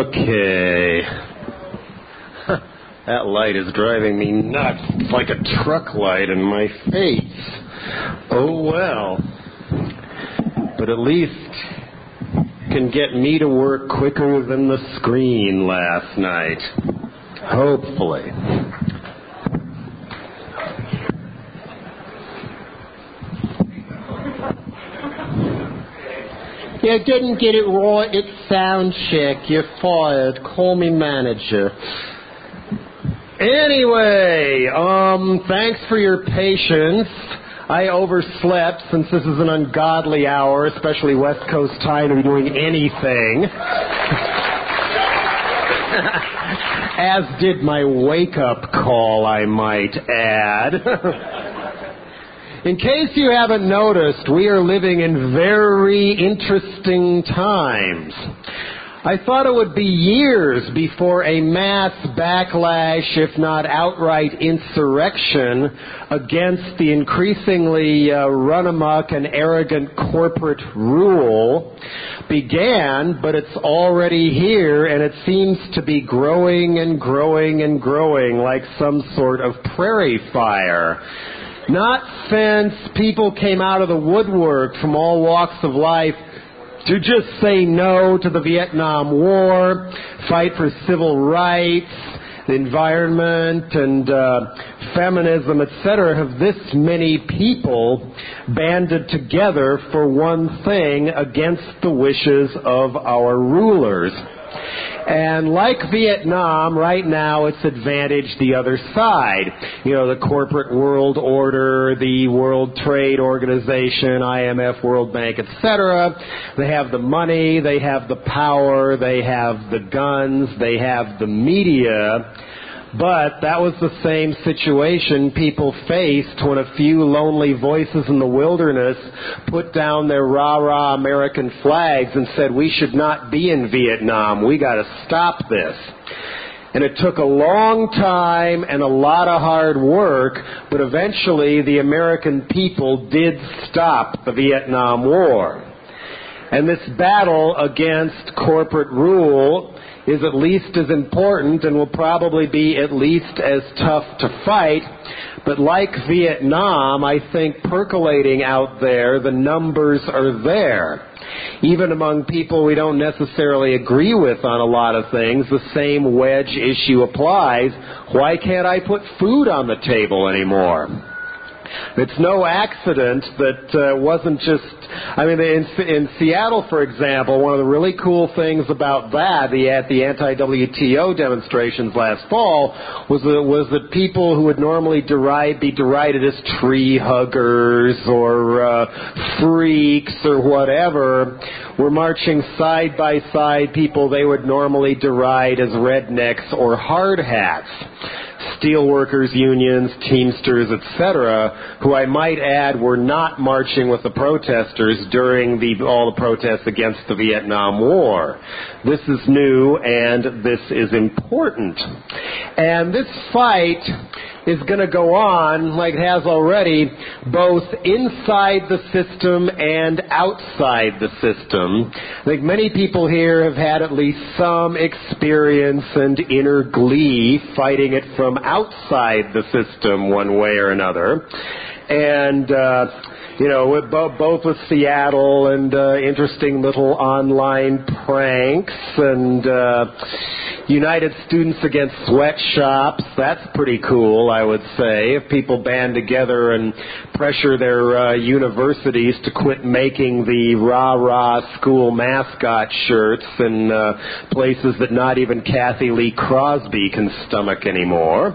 Okay. That light is driving me nuts. It's like a truck light in my face. Oh, well. But at least can get me to work quicker than the screen last night. Hopefully. You didn't get it right at sound check. You're fired. Call me manager. Anyway, thanks for your patience. I overslept since this is an ungodly hour, especially West Coast time, to be doing anything. As did my wake-up call, I might add. In case you haven't noticed, we are living in very interesting times. I thought it would be years before a mass backlash, if not outright insurrection, against the increasingly run-amok and arrogant corporate rule began, but it's already here, and it seems to be growing and growing and growing like some sort of prairie fire. Not since people came out of the woodwork from all walks of life to just say no to the Vietnam War, fight for civil rights, the environment, and feminism, etc., have this many people banded together for one thing against the wishes of our rulers. And like Vietnam, right now it's advantaged the other side. You know, the corporate world order, the World Trade Organization, IMF, World Bank, etc. They have the money, they have the power, they have the guns, they have the media. But that was the same situation people faced when a few lonely voices in the wilderness put down their rah-rah American flags and said, we should not be in Vietnam. We got to stop this. And it took a long time and a lot of hard work, but eventually the American people did stop the Vietnam War. And this battle against corporate rule is at least as important and will probably be at least as tough to fight. But like Vietnam, I think percolating out there, the numbers are there. Even among people we don't necessarily agree with on a lot of things, the same wedge issue applies. Why can't I put food on the table anymore? It's no accident that wasn't just, in Seattle, for example, one of the really cool things about that, at the anti-WTO demonstrations last fall, was that people who would normally be derided as tree huggers or freaks or whatever were marching side by side people they would normally deride as rednecks or hard hats. Steelworkers unions, Teamsters, etc., who I might add were not marching with the protesters during all the protests against the Vietnam War. This is new and this is important. And this fight is going to go on, like it has already, both inside the system and outside the system. I think many people here have had at least some experience and inner glee fighting it from outside the system one way or another. And with both with Seattle and interesting little online pranks and United Students Against Sweatshops. That's pretty cool, I would say, if people band together and pressure their universities to quit making the rah-rah school mascot shirts in places that not even Kathy Lee Crosby can stomach anymore.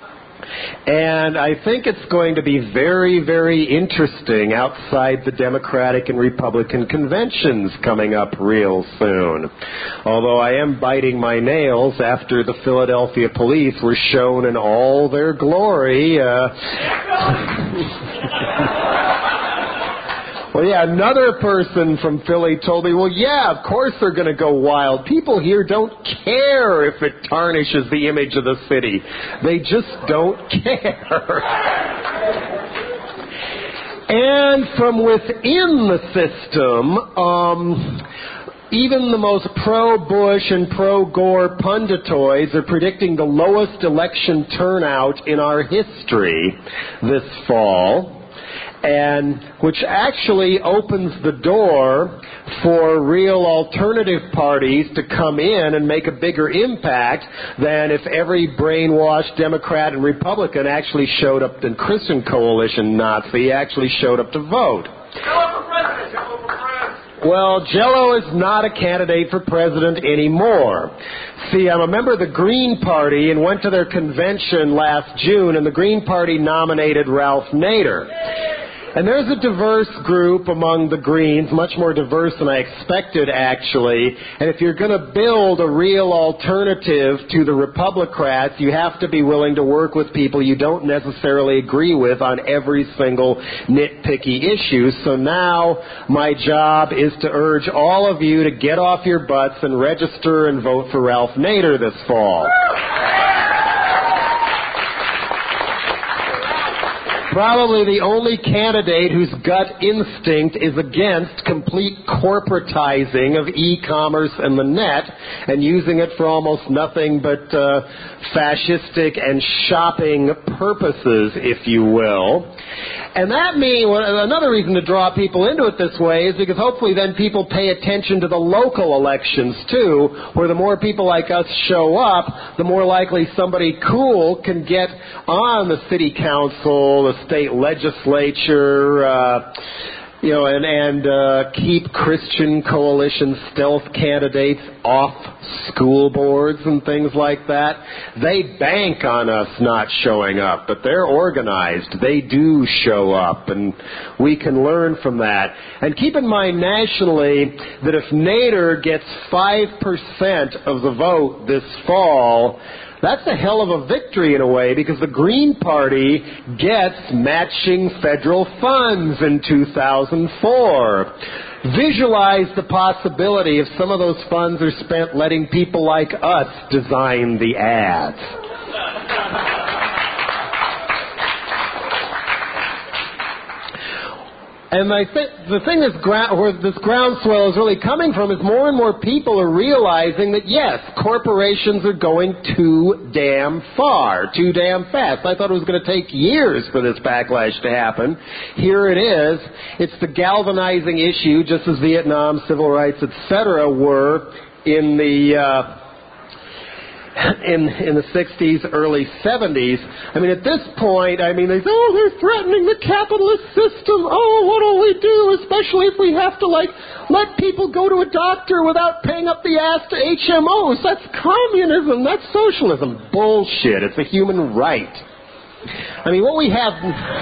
And I think it's going to be very, very interesting outside the Democratic and Republican conventions coming up real soon. Although I am biting my nails after the Philadelphia police were shown in all their glory. Well, yeah, another person from Philly told me, well, yeah, of course they're going to go wild. People here don't care if it tarnishes the image of the city. They just don't care. And from within the system, Even the most pro-Bush and pro-Gore punditoids are predicting the lowest election turnout in our history this fall, and which actually opens the door for real alternative parties to come in and make a bigger impact than if every brainwashed Democrat and Republican actually showed up, and Christian Coalition Nazi actually showed up to vote. Well, Jello is not a candidate for president anymore. See, I'm a member of the Green Party and went to their convention last June, and the Green Party nominated Ralph Nader. And there's a diverse group among the Greens, much more diverse than I expected, actually. And if you're going to build a real alternative to the Republicrats, you have to be willing to work with people you don't necessarily agree with on every single nitpicky issue. So now my job is to urge all of you to get off your butts and register and vote for Ralph Nader this fall. Probably the only candidate whose gut instinct is against complete corporatizing of e-commerce and the net and using it for almost nothing but fascistic and shopping purposes, if you will. And that means, another reason to draw people into it this way is because hopefully then people pay attention to the local elections too, where the more people like us show up, the more likely somebody cool can get on the city council, the state legislature, and keep Christian Coalition stealth candidates off school boards and things like that. They bank on us not showing up, but they're organized. They do show up, and we can learn from that. And keep in mind nationally that if Nader gets 5% of the vote this fall, that's a hell of a victory in a way, because the Green Party gets matching federal funds in 2004. Visualize the possibility if some of those funds are spent letting people like us design the ads. And the thing where this groundswell is really coming from is more and more people are realizing that, yes, corporations are going too damn far, too damn fast. I thought it was going to take years for this backlash to happen. Here it is. It's the galvanizing issue, just as Vietnam, civil rights, etc. were in the in the 60s, early 70s. I mean, at this point, they say, they're threatening the capitalist system. Oh, what'll we do, especially if we have to, let people go to a doctor without paying up the ass to HMOs. That's communism. That's socialism. Bullshit. It's a human right. I mean, what we have...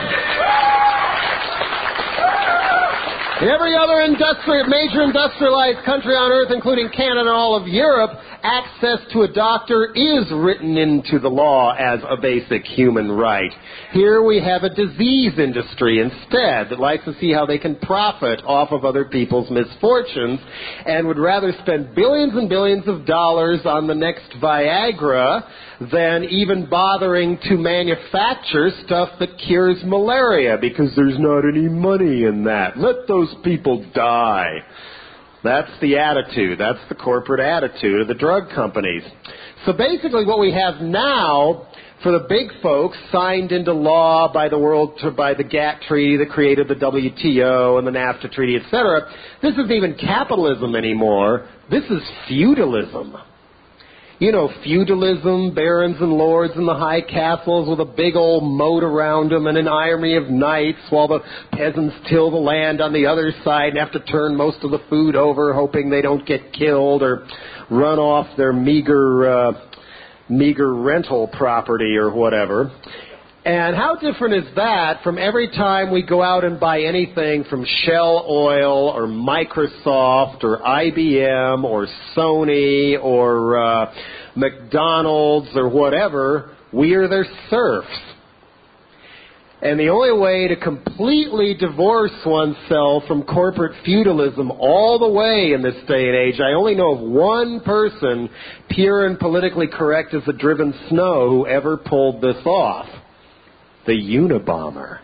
In every other major industrialized country on Earth, including Canada and all of Europe, access to a doctor is written into the law as a basic human right. Here we have a disease industry instead that likes to see how they can profit off of other people's misfortunes and would rather spend billions and billions of dollars on the next Viagra than even bothering to manufacture stuff that cures malaria, because there's not any money in that. Let those people die. That's the attitude. That's the corporate attitude of the drug companies. So basically what we have now for the big folks signed into law by the GATT treaty that created the WTO and the NAFTA treaty, etc., this isn't even capitalism anymore. This is feudalism. You know, feudalism, barons and lords in the high castles with a big old moat around them and an army of knights while the peasants till the land on the other side and have to turn most of the food over hoping they don't get killed or run off their meager rental property or whatever. And how different is that from every time we go out and buy anything from Shell Oil or Microsoft or IBM or Sony or McDonald's or whatever, we are their serfs. And the only way to completely divorce oneself from corporate feudalism all the way in this day and age, I only know of one person, pure and politically correct as the driven snow, who ever pulled this off. The Unabomber.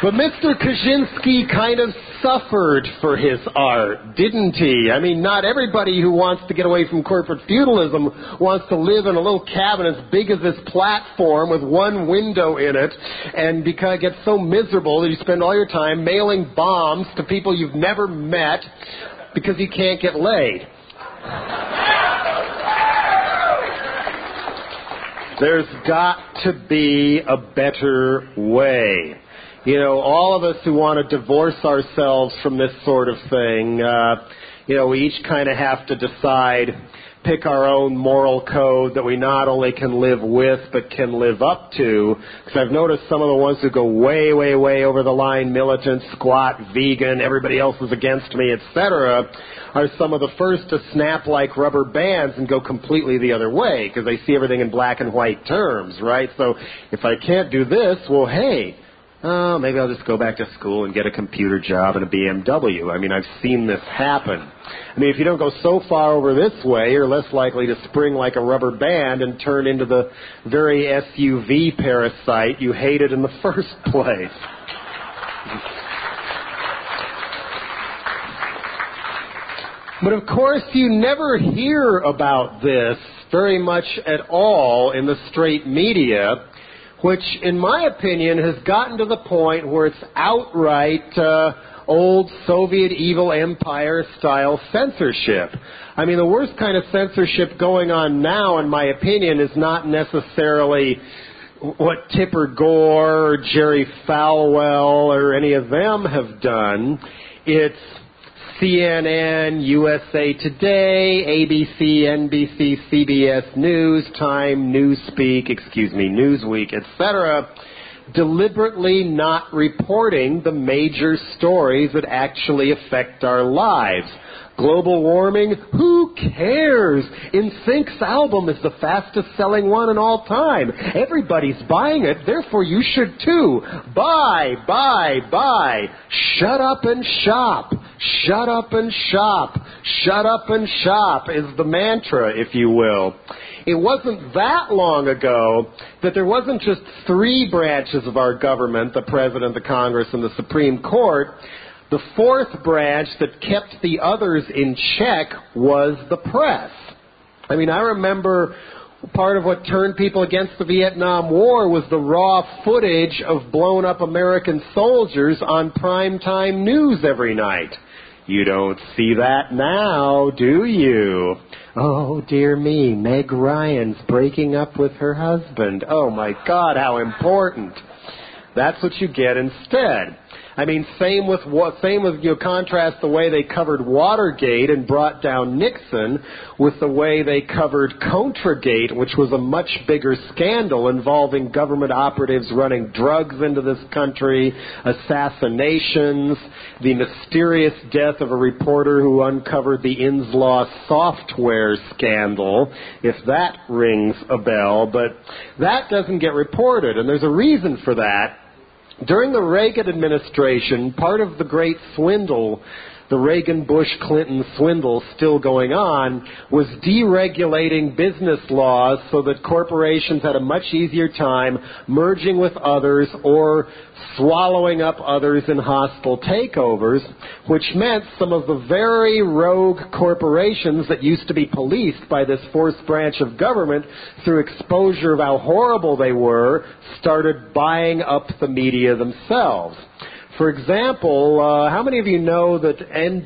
But Mr. Kaczynski kind of suffered for his art, didn't he? I mean, not everybody who wants to get away from corporate feudalism wants to live in a little cabin as big as this platform with one window in it and because it gets so miserable that you spend all your time mailing bombs to people you've never met because you can't get laid. There's got to be a better way. You know, all of us who want to divorce ourselves from this sort of thing, we each kind of have to decide, pick our own moral code that we not only can live with but can live up to. Because I've noticed some of the ones who go way, way, way over the line, militant, squat, vegan, everybody else is against me, etc., are some of the first to snap like rubber bands and go completely the other way because they see everything in black and white terms, right? So if I can't do this, well, hey, maybe I'll just go back to school and get a computer job and a BMW. I mean, I've seen this happen. I mean, if you don't go so far over this way, you're less likely to spring like a rubber band and turn into the very SUV parasite you hated in the first place. But of course, you never hear about this very much at all in the straight media, which, in my opinion, has gotten to the point where it's outright old Soviet evil empire-style censorship. I mean, the worst kind of censorship going on now, in my opinion, is not necessarily what Tipper Gore or Jerry Falwell or any of them have done. It's CNN, USA Today, ABC, NBC, CBS News, Time, Newsweek, etc., deliberately not reporting the major stories that actually affect our lives. Global warming, who cares? NSYNC's album is the fastest selling one in all time. Everybody's buying it, therefore you should too. Buy, buy, buy. Shut up and shop. Shut up and shop. Shut up and shop is the mantra, if you will. It wasn't that long ago that there wasn't just three branches of our government, the President, the Congress, and the Supreme Court. The fourth branch that kept the others in check was the press. I mean, I remember part of what turned people against the Vietnam War was the raw footage of blown up American soldiers on primetime news every night. You don't see that now, do you? Oh, dear me, Meg Ryan's breaking up with her husband. Oh, my God, how important. That's what you get instead. I mean, same with contrast the way they covered Watergate and brought down Nixon with the way they covered Contragate, which was a much bigger scandal involving government operatives running drugs into this country, assassinations, the mysterious death of a reporter who uncovered the Inslaw software scandal, if that rings a bell. But that doesn't get reported, and there's a reason for that. During the Reagan administration, part of the great swindle, the Reagan-Bush-Clinton swindle still going on, was deregulating business laws so that corporations had a much easier time merging with others or swallowing up others in hostile takeovers, which meant some of the very rogue corporations that used to be policed by this fourth branch of government through exposure of how horrible they were, started buying up the media themselves. For example, how many of you know that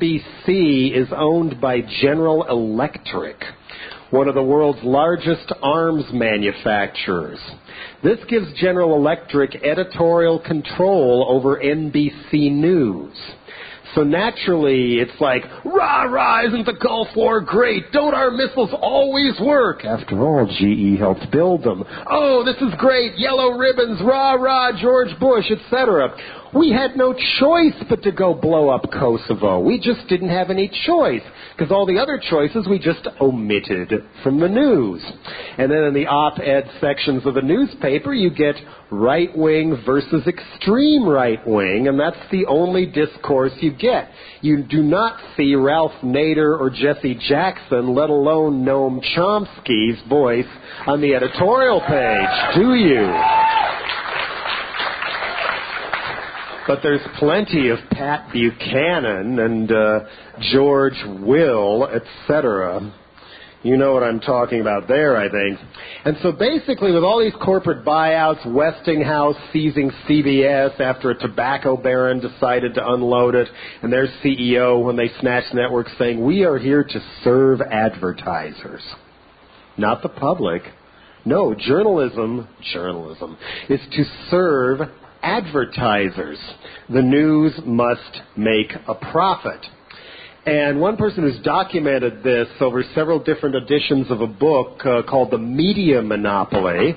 NBC is owned by General Electric, one of the world's largest arms manufacturers? This gives General Electric editorial control over NBC News. So naturally, it's like, rah, rah, isn't the Gulf War great? Don't our missiles always work? After all, GE helped build them. Oh, this is great. Yellow ribbons, rah, rah, George Bush, etc. We had no choice but to go blow up Kosovo. We just didn't have any choice, because all the other choices we just omitted from the news. And then in the op-ed sections of the newspaper, you get right-wing versus extreme right-wing, and that's the only discourse you get. You do not see Ralph Nader or Jesse Jackson, let alone Noam Chomsky's voice on the editorial page, do you? But there's plenty of Pat Buchanan and George Will, etc. You know what I'm talking about there, I think. And so basically, with all these corporate buyouts, Westinghouse seizing CBS after a tobacco baron decided to unload it, and their CEO, when they snatched networks, saying, "We are here to serve advertisers." Not the public. No, journalism is to serve advertisers. The news must make a profit. And one person who's documented this over several different editions of a book called The Media Monopoly,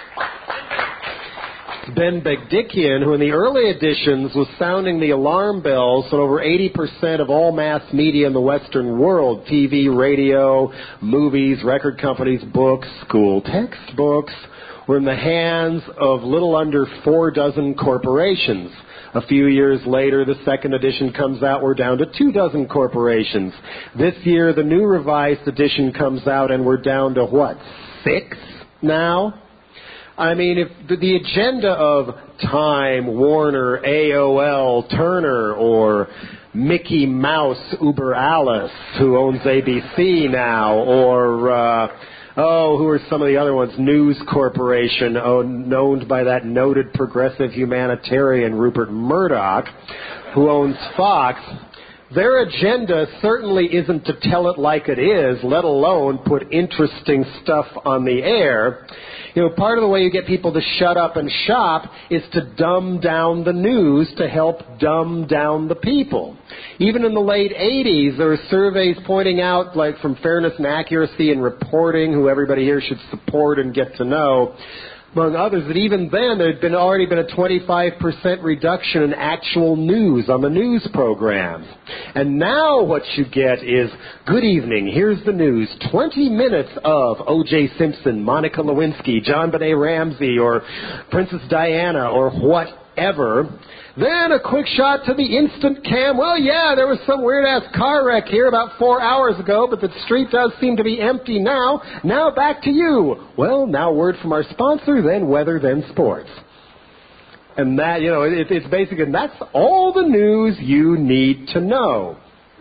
Ben Begdickian, who in the early editions was sounding the alarm bells that over 80% of all mass media in the Western world, TV, radio, movies, record companies, books, school textbooks, were in the hands of little under 4 corporations. A few years later, the second edition comes out, we're down to 2 corporations. This year, the new revised edition comes out, and we're down to, 6 now? I mean, if the agenda of Time, Warner, AOL, Turner, or Mickey Mouse, Uber Alice, who owns ABC now, or... who are some of the other ones? News Corporation, owned by that noted progressive humanitarian Rupert Murdoch, who owns Fox. Their agenda certainly isn't to tell it like it is, let alone put interesting stuff on the air. You know, part of the way you get people to shut up and shop is to dumb down the news to help dumb down the people. Even in the late 80s, there were surveys pointing out, like from Fairness and Accuracy in Reporting, who everybody here should support and get to know, among others, that even then there had already been a 25% reduction in actual news on the news programs. And now what you get is, good evening, here's the news, 20 minutes of O.J. Simpson, Monica Lewinsky, John Benet Ramsey, or Princess Diana, or whatever. Then a quick shot to the instant cam. Well, yeah, there was some weird-ass car wreck here about 4 hours ago, but the street does seem to be empty now. Now back to you. Well, now word from our sponsor, then weather, then sports. And that, you know, it's basically, and that's all the news you need to know.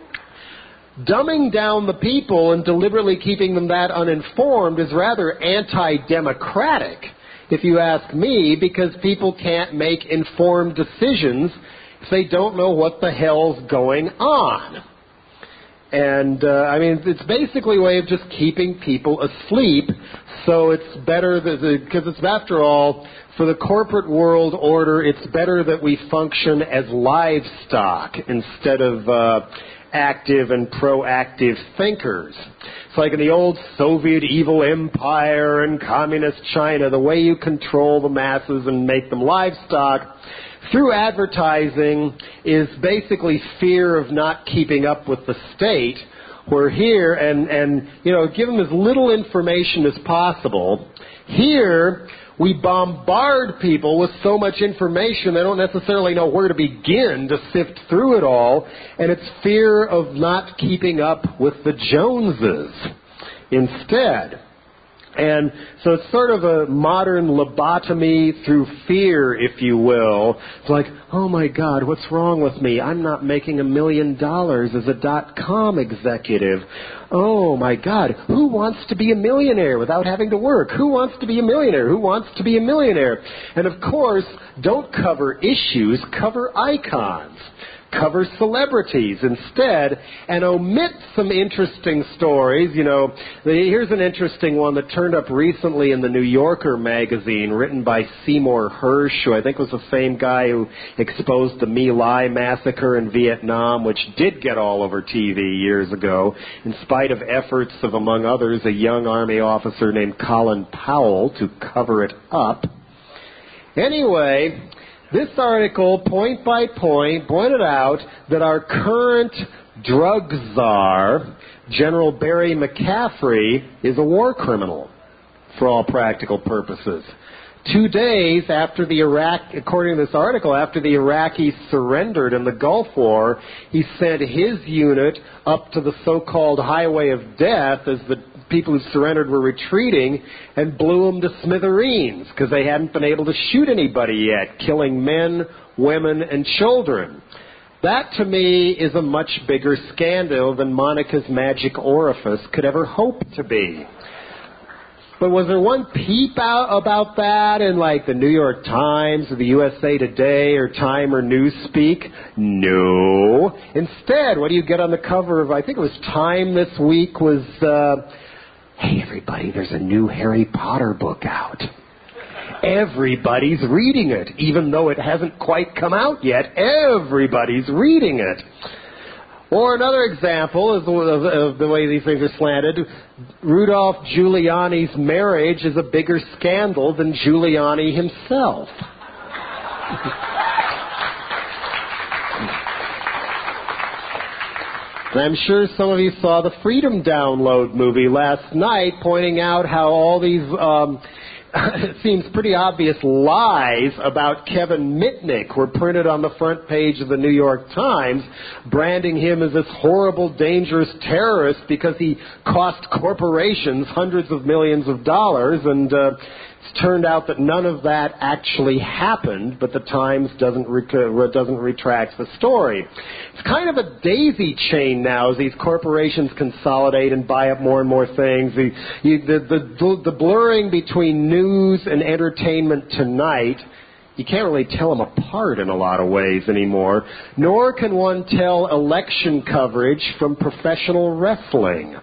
Dumbing down the people and deliberately keeping them that uninformed is rather anti-democratic, if you ask me, because people can't make informed decisions if they don't know what the hell's going on. And, I mean, it's basically a way of just keeping people asleep, so it's better, because it's, after all, for the corporate world order, it's better that we function as livestock instead of active and proactive thinkers. It's like in the old Soviet evil empire and communist China, the way you control the masses and make them livestock through advertising is basically fear of not keeping up with the state. We're here and you know, give them as little information as possible. Here, we bombard people with so much information they don't necessarily know where to begin to sift through it all, and it's fear of not keeping up with the Joneses instead. And so it's sort of a modern lobotomy through fear, if you will. It's like, oh my God, what's wrong with me? I'm not making $1 million as a .com executive. Oh my God, who wants to be a millionaire without having to work? Who wants to be a millionaire? Who wants to be a millionaire? And of course, don't cover issues, cover icons. Cover celebrities instead and omit some interesting stories. You know, here's an interesting one that turned up recently in the New Yorker magazine, written by Seymour Hersh, who I think was the same guy who exposed the My Lai massacre in Vietnam, which did get all over TV years ago, in spite of efforts of, among others, a young Army officer named Colin Powell to cover it up. Anyway, this article, point by point, pointed out that our current drug czar, General Barry McCaffrey, is a war criminal for all practical purposes. 2 days after according to this article, after the Iraqis surrendered in the Gulf War, he sent his unit up to the so-called Highway of Death, as the people who surrendered were retreating and blew them to smithereens because they hadn't been able to shoot anybody yet, killing men, women, and children. That, to me, is a much bigger scandal than Monica's magic orifice could ever hope to be. But was there one peep out about that in, like, the New York Times or the USA Today or Time or Newspeak? No. Instead, what do you get on the cover of, I think it was Time this week, was, hey, everybody, there's a new Harry Potter book out. Everybody's reading it, even though it hasn't quite come out yet. Everybody's reading it. Or another example of the way these things are slanted, Rudolph Giuliani's marriage is a bigger scandal than Giuliani himself. And I'm sure some of you saw the Freedom Download movie last night, pointing out how all these it seems pretty obvious lies about Kevin Mitnick were printed on the front page of the New York Times, branding him as this horrible, dangerous terrorist because he cost corporations hundreds of millions of dollars, and it's turned out that none of that actually happened, but the Times doesn't retract the story. It's kind of a daisy chain now as these corporations consolidate and buy up more and more things. The blurring between news and entertainment tonight, you can't really tell them apart in a lot of ways anymore, nor can one tell election coverage from professional wrestling.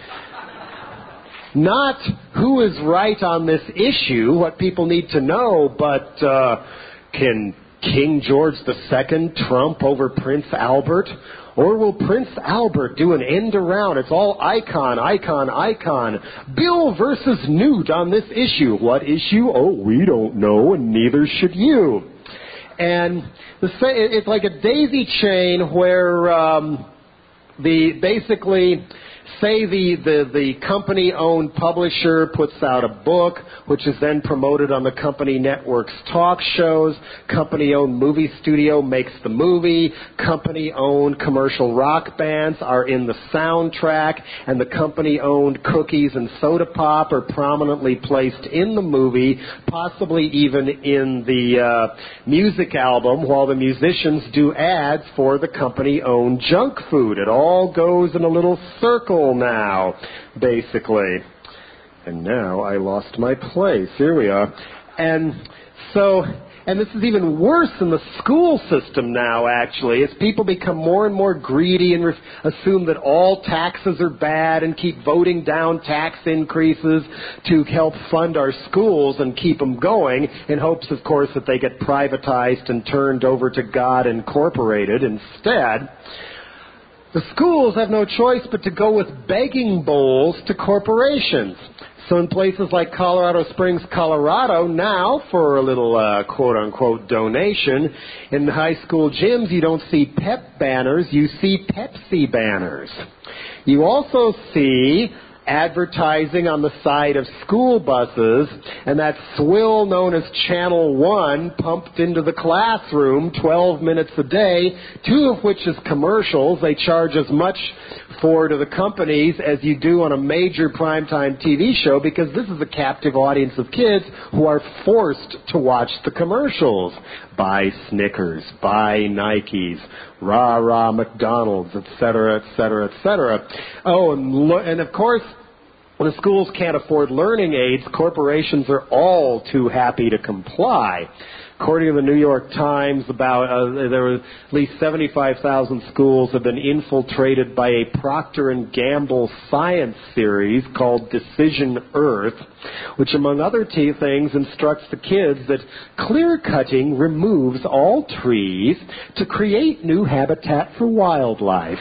Not who is right on this issue, what people need to know, but can King George II trump over Prince Albert? Or will Prince Albert do an end around? It's all icon, icon, icon. Bill versus Newt on this issue. What issue? Oh, we don't know, and neither should you. And it's like a daisy chain where basically, say the company-owned publisher puts out a book, which is then promoted on the company network's talk shows. Company-owned movie studio makes the movie. Company-owned commercial rock bands are in the soundtrack, and the company-owned cookies and soda pop are prominently placed in the movie, possibly even in the music album, while the musicians do ads for the company-owned junk food. It all goes in a little circle now, basically. And now I lost my place. Here we are. And this is even worse in the school system now, actually, as people become more and more greedy and assume that all taxes are bad and keep voting down tax increases to help fund our schools and keep them going, in hopes, of course, that they get privatized and turned over to God Incorporated instead. The schools have no choice but to go with begging bowls to corporations. So in places like Colorado Springs, Colorado, now for a little quote-unquote donation, in high school gyms you don't see Pep banners, you see Pepsi banners. You also see advertising on the side of school buses, and that swill known as Channel 1 pumped into the classroom 12 minutes a day, 2 of which is commercials. They charge as much for to the companies as you do on a major primetime TV show, because this is a captive audience of kids who are forced to watch the commercials. Buy Snickers, buy Nikes, rah-rah McDonald's, etc., etc., etc. Oh, and of course, when the schools can't afford learning aids, corporations are all too happy to comply. According to the New York Times, there were at least 75,000 schools have been infiltrated by a Procter & Gamble science series called Decision Earth, which, among other things, instructs the kids that clear cutting removes all trees to create new habitat for wildlife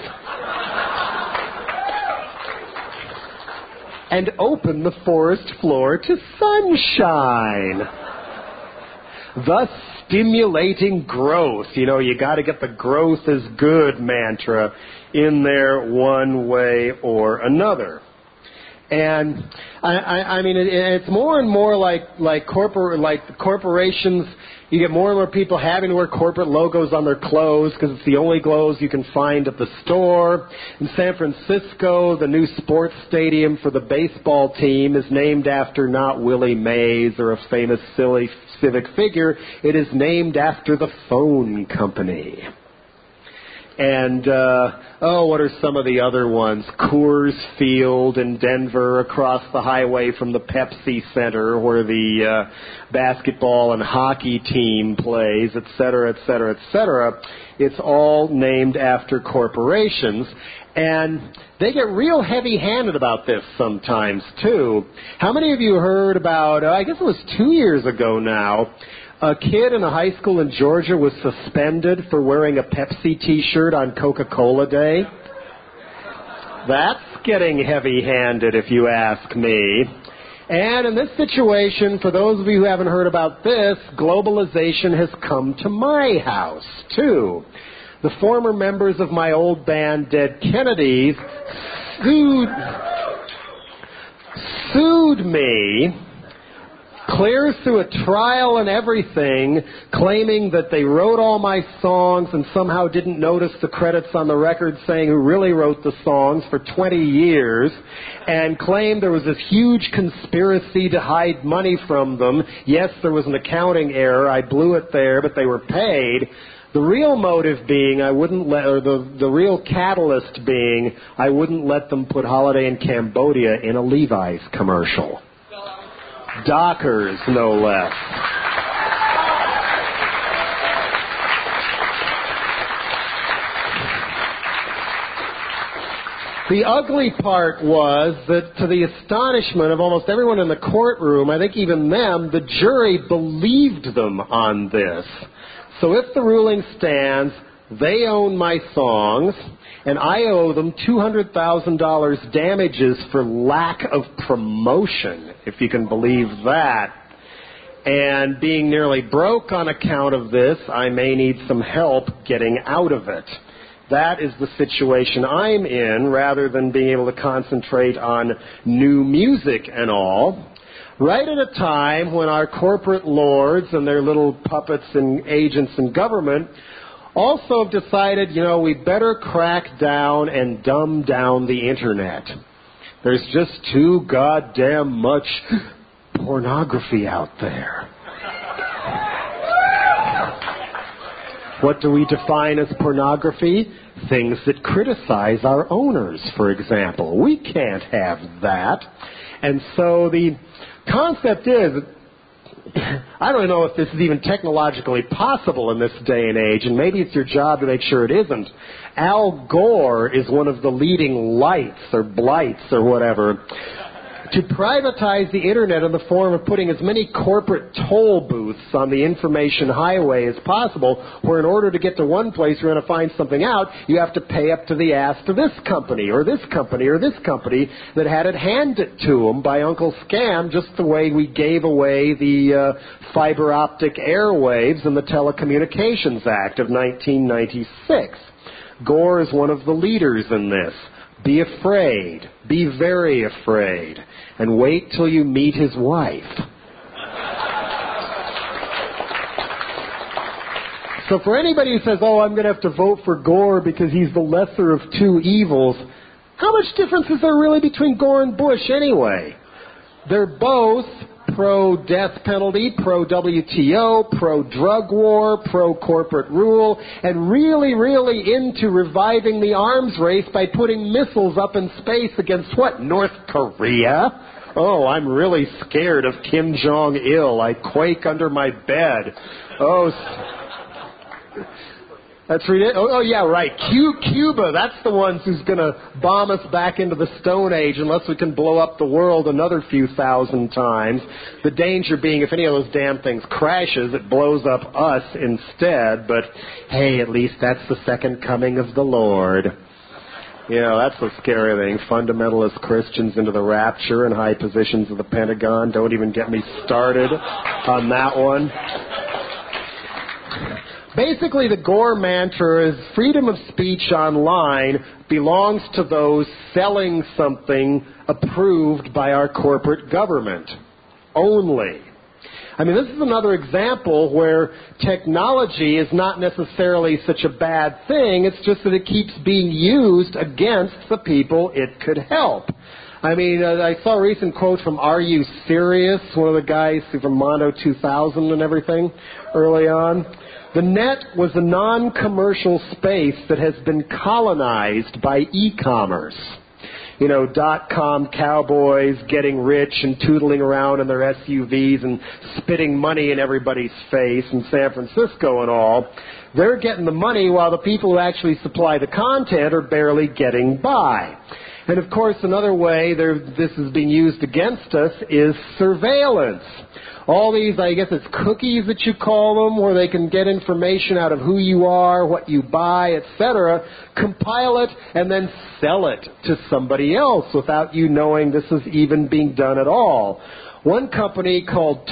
and open the forest floor to sunshine, thus stimulating growth. You know, you got to get the growth is good mantra in there one way or another. And I mean, it's more and more like corporations. You get more and more people having to wear corporate logos on their clothes because it's the only clothes you can find at the store. In San Francisco, the new sports stadium for the baseball team is named after not Willie Mays or a famous silly civic figure. It is named after the phone company. And, what are some of the other ones? Coors Field in Denver, across the highway from the Pepsi Center where the basketball and hockey team plays, et cetera, et cetera, et cetera. It's all named after corporations. And they get real heavy-handed about this sometimes, too. How many of you heard about, I guess it was 2 years ago now, a kid in a high school in Georgia was suspended for wearing a Pepsi T-shirt on Coca-Cola Day? That's getting heavy-handed, if you ask me. And in this situation, for those of you who haven't heard about this, globalization has come to my house, too. The former members of my old band, Dead Kennedys, sued me, clear through a trial and everything, claiming that they wrote all my songs and somehow didn't notice the credits on the record saying who really wrote the songs for 20 years, and claimed there was this huge conspiracy to hide money from them. Yes, there was an accounting error. I blew it there, but they were paid. The real motive being the real catalyst being I wouldn't let them put Holiday in Cambodia in a Levi's commercial. Dockers, no less. The ugly part was that, to the astonishment of almost everyone in the courtroom, I think even them, the jury believed them on this. So if the ruling stands, they own my songs, and I owe them $200,000 damages for lack of promotion, if you can believe that. And being nearly broke on account of this, I may need some help getting out of it. That is the situation I'm in, rather than being able to concentrate on new music and all. Right at a time when our corporate lords and their little puppets and agents in government also have decided, we better crack down and dumb down the Internet. There's just too goddamn much pornography out there. What do we define as pornography? Things that criticize our owners, for example. We can't have that. And so the concept is, I don't know if this is even technologically possible in this day and age, and maybe it's your job to make sure it isn't. Al Gore is one of the leading lights or blights or whatever to privatize the Internet in the form of putting as many corporate toll booths on the information highway as possible, where in order to get to one place you're going to find something out, you have to pay up to the ass to this company or this company or this company that had it handed to them by Uncle Scam, just the way we gave away the fiber optic airwaves in the Telecommunications Act of 1996. Gore is one of the leaders in this. Be afraid. Be very afraid. And wait till you meet his wife. So for anybody who says, I'm going to have to vote for Gore because he's the lesser of two evils, how much difference is there really between Gore and Bush anyway? They're both pro-death penalty, pro-WTO, pro-drug war, pro-corporate rule, and really, really into reviving the arms race by putting missiles up in space against what? North Korea? Oh, I'm really scared of Kim Jong-il. I quake under my bed. That's ridiculous. Oh, yeah, right. Cuba, that's the ones who's going to bomb us back into the Stone Age unless we can blow up the world another few thousand times. The danger being if any of those damn things crashes, it blows up us instead. But, hey, at least that's the second coming of the Lord. That's the scary thing. Fundamentalist Christians into the rapture and high positions of the Pentagon. Don't even get me started on that one. Basically, the Gore mantra is freedom of speech online belongs to those selling something approved by our corporate government only. I mean, this is another example where technology is not necessarily such a bad thing. It's just that it keeps being used against the people it could help. I mean, I saw a recent quote from Are You Serious, one of the guys from Mondo 2000 and everything early on. The net was a non-commercial space that has been colonized by e-commerce. You know, .com cowboys getting rich and tootling around in their SUVs and spitting money in everybody's face in San Francisco and all. They're getting the money while the people who actually supply the content are barely getting by. And of course, another way this is being used against us is surveillance. All these, I guess it's cookies that you call them, where they can get information out of who you are, what you buy, etc., compile it, and then sell it to somebody else without you knowing this is even being done at all. One company called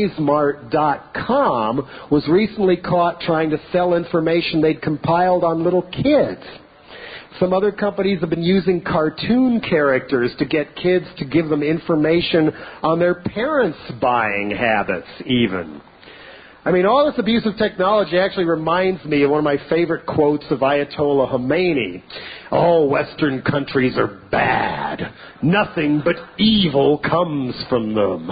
ToysMart.com was recently caught trying to sell information they'd compiled on little kids. Some other companies have been using cartoon characters to get kids to give them information on their parents' buying habits, even. I mean, all this abuse of technology actually reminds me of one of my favorite quotes of Ayatollah Khomeini. All Western countries are bad. Nothing but evil comes from them.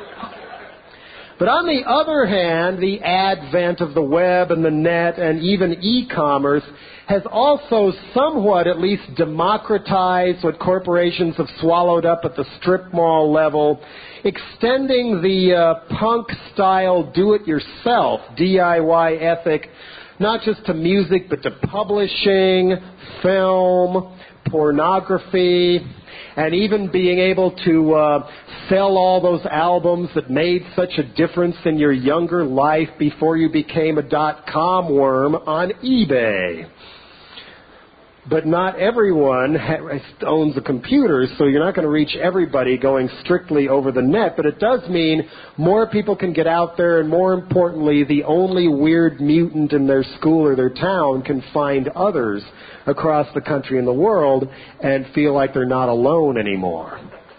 But on the other hand, the advent of the web and the net and even e-commerce has also somewhat at least democratized what corporations have swallowed up at the strip mall level, extending the punk-style do-it-yourself, DIY ethic, not just to music but to publishing, film, pornography, and even being able to sell all those albums that made such a difference in your younger life before you became a .com worm on eBay. But not everyone owns a computer, so you're not going to reach everybody going strictly over the net. But it does mean more people can get out there, and more importantly, the only weird mutant in their school or their town can find others across the country and the world and feel like they're not alone anymore.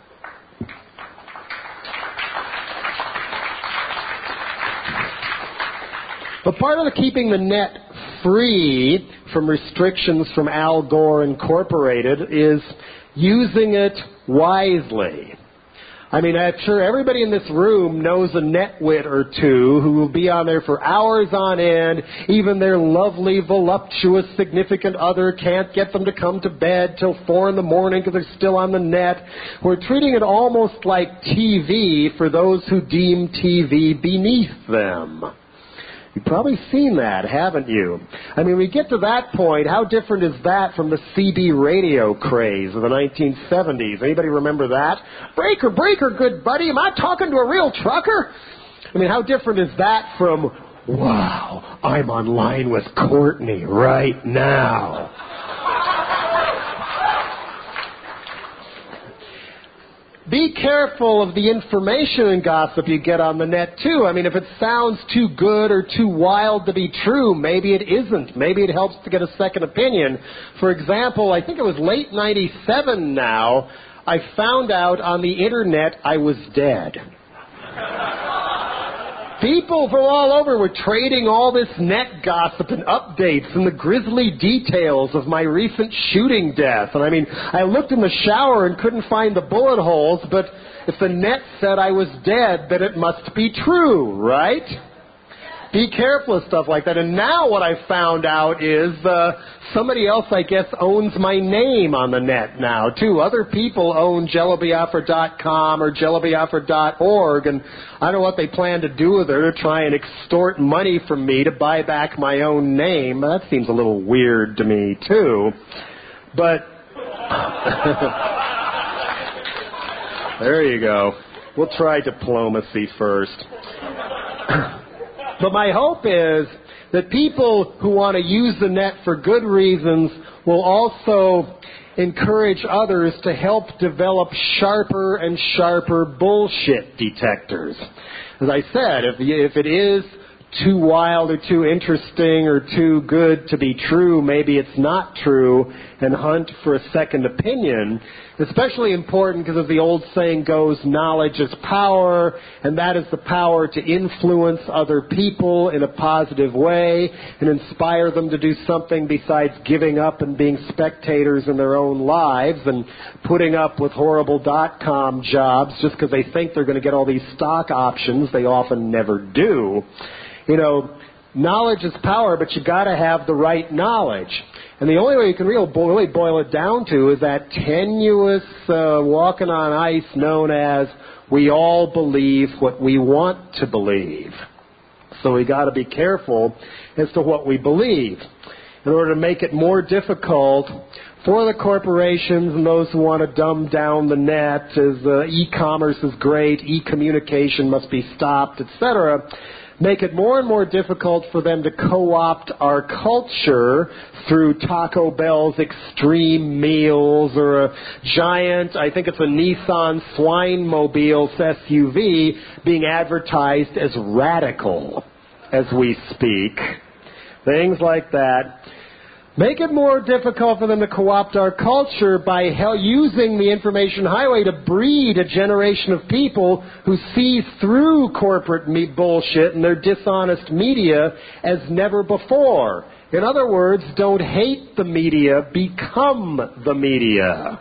But part of keeping the net free from restrictions from Al Gore Incorporated is using it wisely. I mean, I'm sure everybody in this room knows a netwit or two who will be on there for hours on end. Even their lovely, voluptuous, significant other can't get them to come to bed till 4 in the morning because they're still on the net. We're treating it almost like TV for those who deem TV beneath them. You've probably seen that, haven't you? I mean, we get to that point, how different is that from the CB radio craze of the 1970s? Anybody remember that? Breaker, breaker, good buddy, am I talking to a real trucker? I mean, how different is that from, wow, I'm online with Courtney right now? Be careful of the information and gossip you get on the net, too. I mean, if it sounds too good or too wild to be true, maybe it isn't. Maybe it helps to get a second opinion. For example, I think it was late 97 now, I found out on the Internet I was dead. People from all over were trading all this net gossip and updates and the grisly details of my recent shooting death. And I mean, I looked in the shower and couldn't find the bullet holes, but if the net said I was dead, then it must be true, right? Be careful of stuff like that. And now what I found out is somebody else, I guess, owns my name on the net now, too. Other people own jellobiafra.com or jellobiafra.org, and I don't know what they plan to do with it, to try and extort money from me to buy back my own name. That seems a little weird to me, too. But there you go. We'll try diplomacy first. But my hope is that people who want to use the net for good reasons will also encourage others to help develop sharper and sharper bullshit detectors. As I said, if it is too wild or too interesting or too good to be true, maybe it's not true, and hunt for a second opinion. Especially important because, as the old saying goes, knowledge is power, and that is the power to influence other people in a positive way and inspire them to do something besides giving up and being spectators in their own lives and putting up with horrible .com jobs just because they think they're going to get all these stock options they often never do. You know, knowledge is power, but you got to have the right knowledge. And the only way you can really boil it down to is that tenuous walking on ice known as we all believe what we want to believe. So we got to be careful as to what we believe. In order to make it more difficult for the corporations and those who want to dumb down the net as e-commerce is great, e-communication must be stopped, etc., make it more and more difficult for them to co-opt our culture through Taco Bell's extreme meals or a giant, I think it's a Nissan Swine-mobile SUV being advertised as radical as we speak. Things like that. Make it more difficult for them to co-opt our culture by using the information highway to breed a generation of people who see through corporate bullshit and their dishonest media as never before. In other words, don't hate the media, become the media.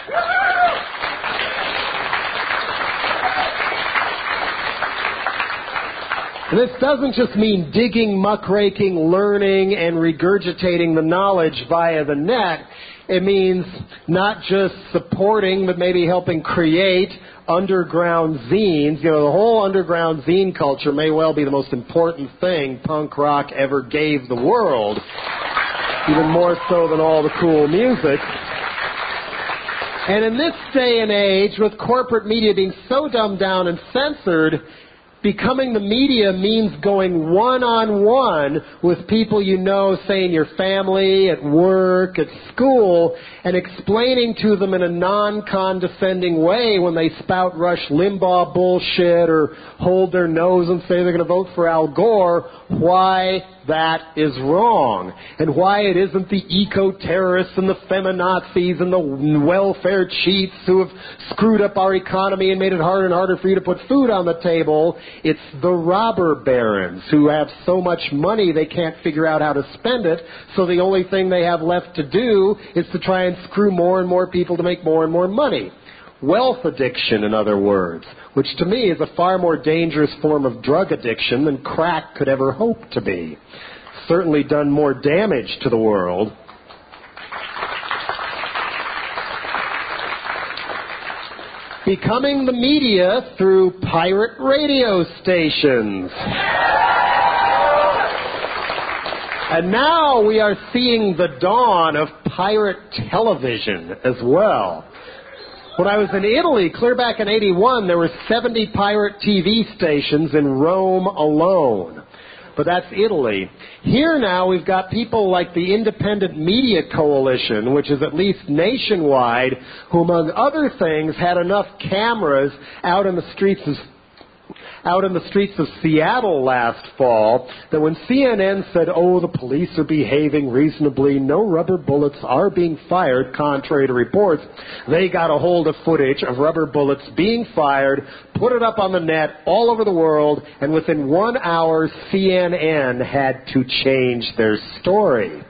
And this doesn't just mean digging, muckraking, learning, and regurgitating the knowledge via the net. It means not just supporting, but maybe helping create underground zines. You know, the whole underground zine culture may well be the most important thing punk rock ever gave the world, even more so than all the cool music. And in this day and age, with corporate media being so dumbed down and censored, becoming the media means going one-on-one with people you know, say in your family, at work, at school, and explaining to them in a non-condescending way when they spout Rush Limbaugh bullshit or hold their nose and say they're going to vote for Al Gore, why that is wrong, and why it isn't the eco-terrorists and the feminazis and the welfare cheats who have screwed up our economy and made it harder and harder for you to put food on the table. It's the robber barons who have so much money they can't figure out how to spend it, so the only thing they have left to do is to try and screw more and more people to make more and more money. Wealth addiction, in other words, which to me is a far more dangerous form of drug addiction than crack could ever hope to be. Certainly done more damage to the world. Becoming the media through pirate radio stations. And now we are seeing the dawn of pirate television as well. When I was in Italy, clear back in 81, there were 70 pirate TV stations in Rome alone. But that's Italy. Here now we've got people like the Independent Media Coalition, which is at least nationwide, who among other things had enough cameras out in the streets of Seattle last fall that when CNN said, oh, the police are behaving reasonably, no rubber bullets are being fired, contrary to reports, they got a hold of footage of rubber bullets being fired, put it up on the net all over the world, and within 1 hour, CNN had to change their story.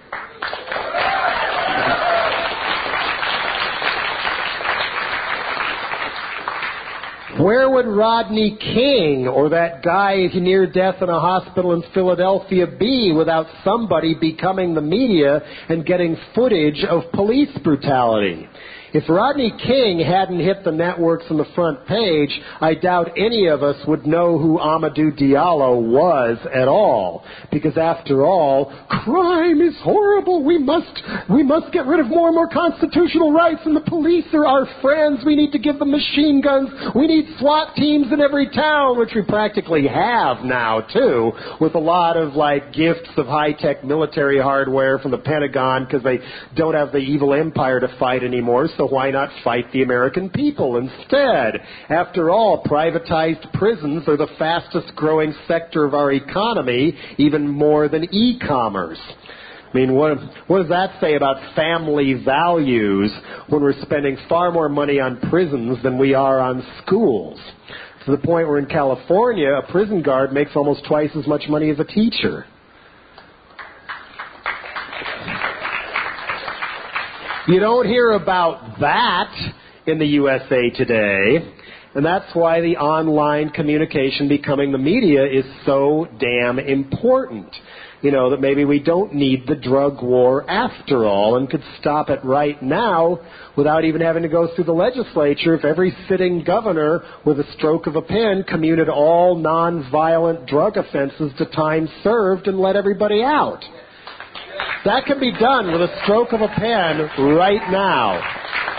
Where would Rodney King or that guy near death in a hospital in Philadelphia be without somebody becoming the media and getting footage of police brutality? If Rodney King hadn't hit the networks on the front page, I doubt any of us would know who Amadou Diallo was at all. Because after all, crime is horrible. We must get rid of more and more constitutional rights, and the police are our friends. We need to give them machine guns. We need SWAT teams in every town, which we practically have now, too, with a lot of, gifts of high-tech military hardware from the Pentagon because they don't have the evil empire to fight anymore. So so why not fight the American people instead? After all, privatized prisons are the fastest growing sector of our economy, even more than e-commerce. I mean, what does that say about family values when we're spending far more money on prisons than we are on schools? To the point where in California, a prison guard makes almost twice as much money as a teacher. You don't hear about that in the USA Today, and that's why the online communication becoming the media is so damn important. You know, that maybe we don't need the drug war after all and could stop it right now without even having to go through the legislature if every sitting governor with a stroke of a pen commuted all nonviolent drug offenses to time served and let everybody out. That can be done with a stroke of a pen right now.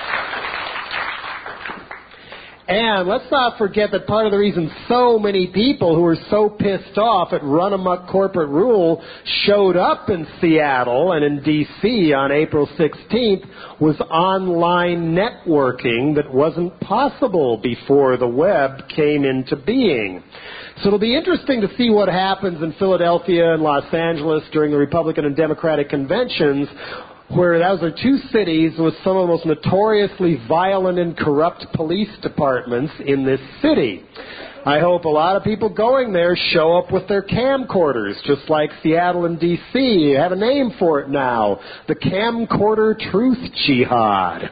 And let's not forget that part of the reason so many people who were so pissed off at run-amok corporate rule showed up in Seattle and in D.C. on April 16th was online networking that wasn't possible before the web came into being. So it'll be interesting to see what happens in Philadelphia and Los Angeles during the Republican and Democratic conventions, where those are two cities with some of the most notoriously violent and corrupt police departments in this city. I hope a lot of people going there show up with their camcorders, just like Seattle and D.C. have a name for it now, the Camcorder Truth Jihad.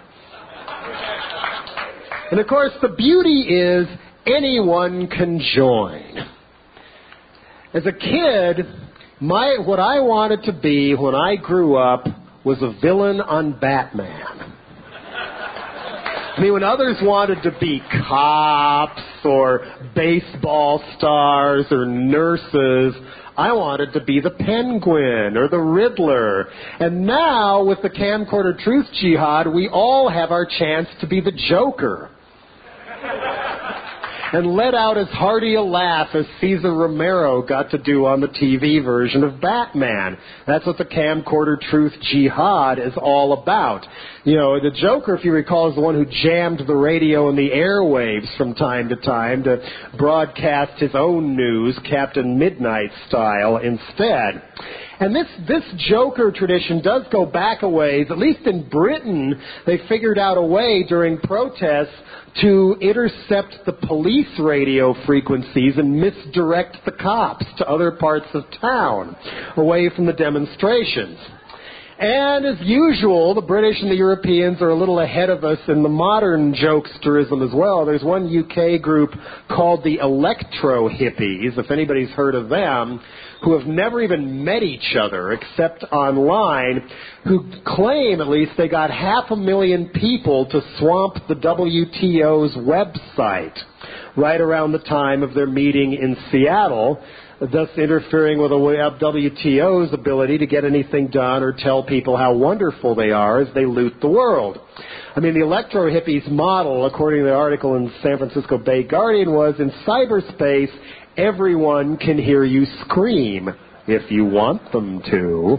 And of course, the beauty is anyone can join. As a kid, what I wanted to be when I grew up was a villain on Batman. I mean, when others wanted to be cops or baseball stars or nurses, I wanted to be the Penguin or the Riddler. And now, with the Camcorder Truth Jihad, we all have our chance to be the Joker. And let out as hearty a laugh as Cesar Romero got to do on the TV version of Batman. That's what the Camcorder Truth Jihad is all about. You know, the Joker, if you recall, is the one who jammed the radio and the airwaves from time to time to broadcast his own news, Captain Midnight style, instead. And this Joker tradition does go back a ways. At least in Britain, they figured out a way during protests to intercept the police radio frequencies and misdirect the cops to other parts of town, away from the demonstrations. And as usual, the British and the Europeans are a little ahead of us in the modern jokesterism as well. There's one UK group called the Electro Hippies, if anybody's heard of them, who have never even met each other except online, who claim at least they got 500,000 people to swamp the WTO's website right around the time of their meeting in Seattle, thus interfering with the WTO's ability to get anything done or tell people how wonderful they are as they loot the world. I mean, the Electro Hippies model, according to the article in San Francisco Bay Guardian, was in cyberspace, everyone can hear you scream if you want them to.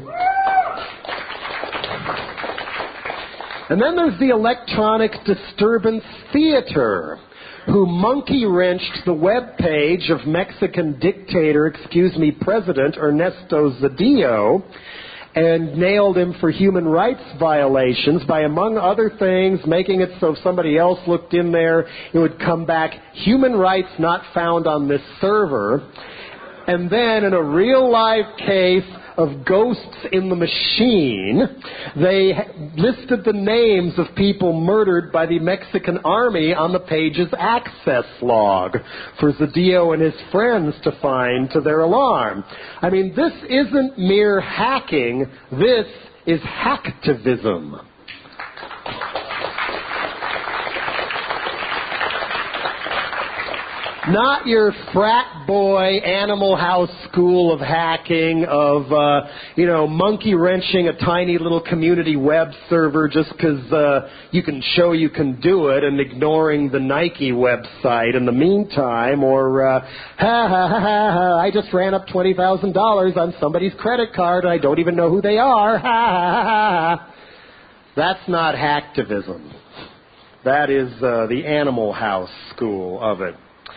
And then there's the Electronic Disturbance Theater, who monkey-wrenched the web page of Mexican President Ernesto Zedillo and nailed him for human rights violations by, among other things, making it so if somebody else looked in there, it would come back, human rights not found on this server. And then in a real-life case of ghosts in the machine, they listed the names of people murdered by the Mexican army on the page's access log for Zedillo and his friends to find to their alarm. I mean, this isn't mere hacking, this is hacktivism. Not your frat boy Animal House school of hacking, of, monkey wrenching a tiny little community web server just because you can show you can do it and ignoring the Nike website in the meantime, or, I just ran up $20,000 on somebody's credit card and I don't even know who they are, That's not hacktivism. That is the Animal House school of it.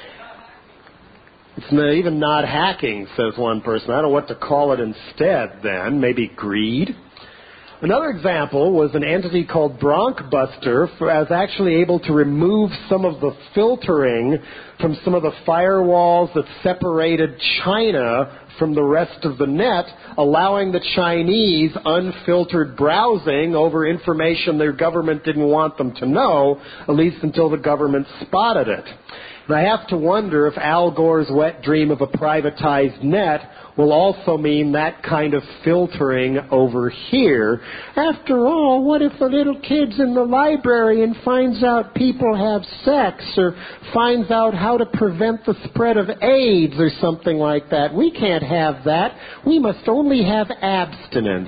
It's even not hacking, says one person. I don't know what to call it instead then. Maybe greed? Another example was an entity called Bronkbuster as actually able to remove some of the filtering from some of the firewalls that separated China from the rest of the net, allowing the Chinese unfiltered browsing over information their government didn't want them to know, at least until the government spotted it. And I have to wonder if Al Gore's wet dream of a privatized net will also mean that kind of filtering over here. After all, what if the little kid's in the library and finds out people have sex, or finds out how to prevent the spread of AIDS or something like that? We can't have that. We must only have abstinence.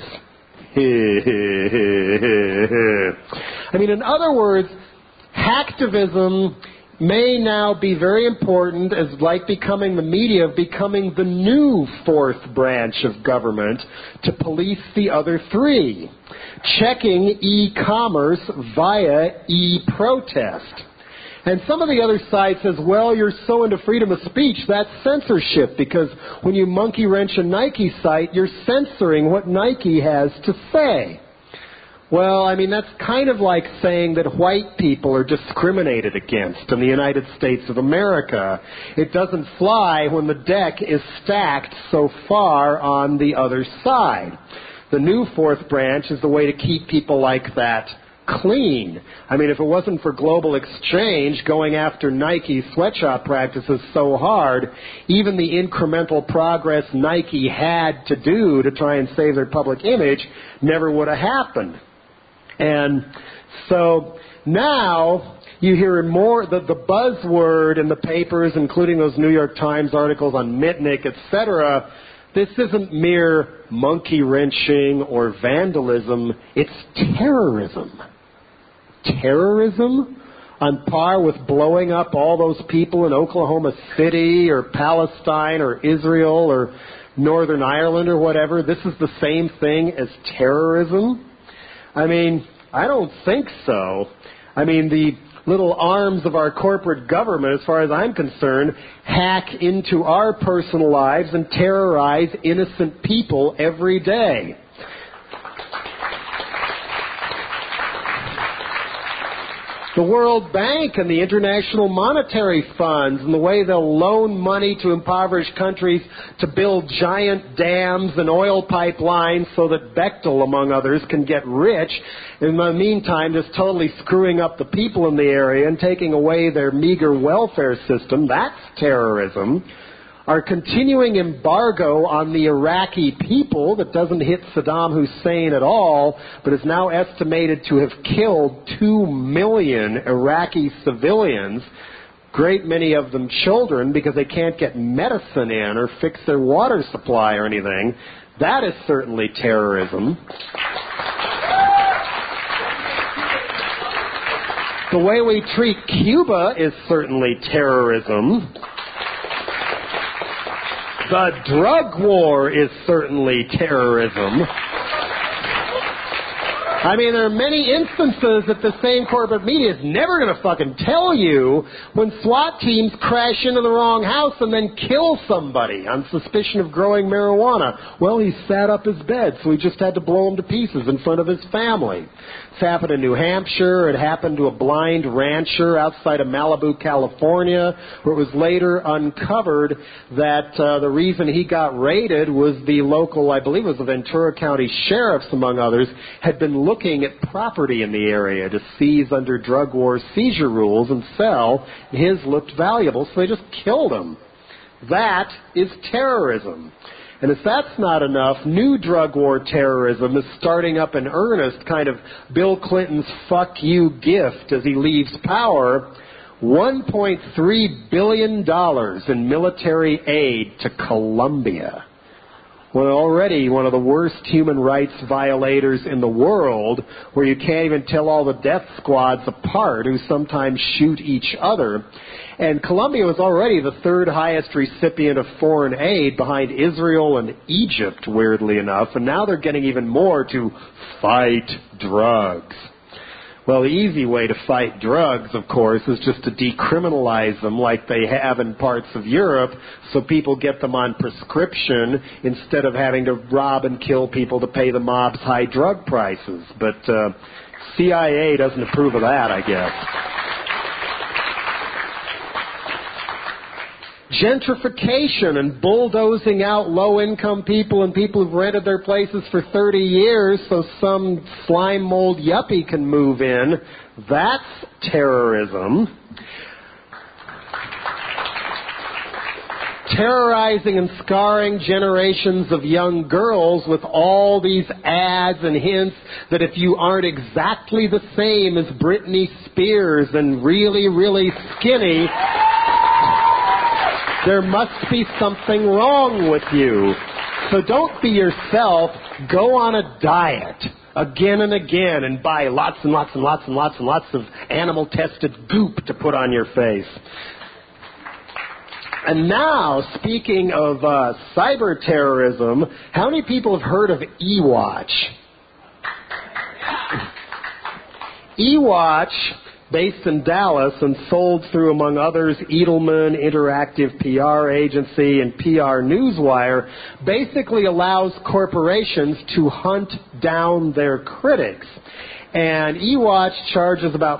I mean, in other words, hacktivism may now be very important as, like becoming the media, becoming the new fourth branch of government to police the other three. Checking e-commerce via e-protest. And some of the other side says, well, you're so into freedom of speech, that's censorship, because when you monkey wrench a Nike site, you're censoring what Nike has to say. Well, I mean, that's kind of like saying that white people are discriminated against in the United States of America. It doesn't fly when the deck is stacked so far on the other side. The new fourth branch is the way to keep people like that clean. I mean, if it wasn't for global exchange going after Nike sweatshop practices so hard, even the incremental progress Nike had to do to try and save their public image never would have happened. And so now you hear more, the buzzword in the papers, including those New York Times articles on Mitnick, etc. This isn't mere monkey wrenching or vandalism, it's terrorism. Terrorism on par with blowing up all those people in Oklahoma City or Palestine or Israel or Northern Ireland or whatever. This is the same thing as terrorism. I mean, I don't think so. I mean, the little arms of our corporate government, as far as I'm concerned, hack into our personal lives and terrorize innocent people every day. The World Bank and the International Monetary Funds and the way they'll loan money to impoverished countries to build giant dams and oil pipelines so that Bechtel, among others, can get rich. In the meantime, just totally screwing up the people in the area and taking away their meager welfare system. That's terrorism. Our continuing embargo on the Iraqi people that doesn't hit Saddam Hussein at all, but is now estimated to have killed 2 million Iraqi civilians, great many of them children, because they can't get medicine in or fix their water supply or anything. That is certainly terrorism. The way we treat Cuba is certainly terrorism. The drug war is certainly terrorism. I mean, there are many instances that the same corporate media is never going to fucking tell you when SWAT teams crash into the wrong house and then kill somebody on suspicion of growing marijuana. Well, he sat up his bed, so he just had to blow him to pieces in front of his family. It's happened in New Hampshire. It happened to a blind rancher outside of Malibu, California, where it was later uncovered that the reason he got raided was the local, I believe it was the Ventura County sheriffs, among others, had been looking at property in the area to seize under drug war seizure rules and sell. His looked valuable, so they just killed him. That is terrorism. And if that's not enough, new drug war terrorism is starting up in earnest, kind of Bill Clinton's fuck you gift as he leaves power. $1.3 billion in military aid to Colombia. Well, already one of the worst human rights violators in the world, where you can't even tell all the death squads apart, who sometimes shoot each other. And Colombia was already the third highest recipient of foreign aid behind Israel and Egypt, weirdly enough, and now they're getting even more to fight drugs. Well, the easy way to fight drugs, of course, is just to decriminalize them like they have in parts of Europe, so people get them on prescription instead of having to rob and kill people to pay the mob's high drug prices. But CIA doesn't approve of that, I guess. Gentrification and bulldozing out low-income people and people who've rented their places for 30 years so some slime mold yuppie can move in. That's terrorism. Terrorizing and scarring generations of young girls with all these ads and hints that if you aren't exactly the same as Britney Spears and really, really skinny, there must be something wrong with you. So don't be yourself. Go on a diet again and again and buy lots and lots and lots and lots and lots of animal-tested goop to put on your face. And now, speaking of cyber terrorism, how many people have heard of eWatch? eWatch, based in Dallas and sold through, among others, Edelman Interactive PR Agency and PR Newswire, basically allows corporations to hunt down their critics. And eWatch charges about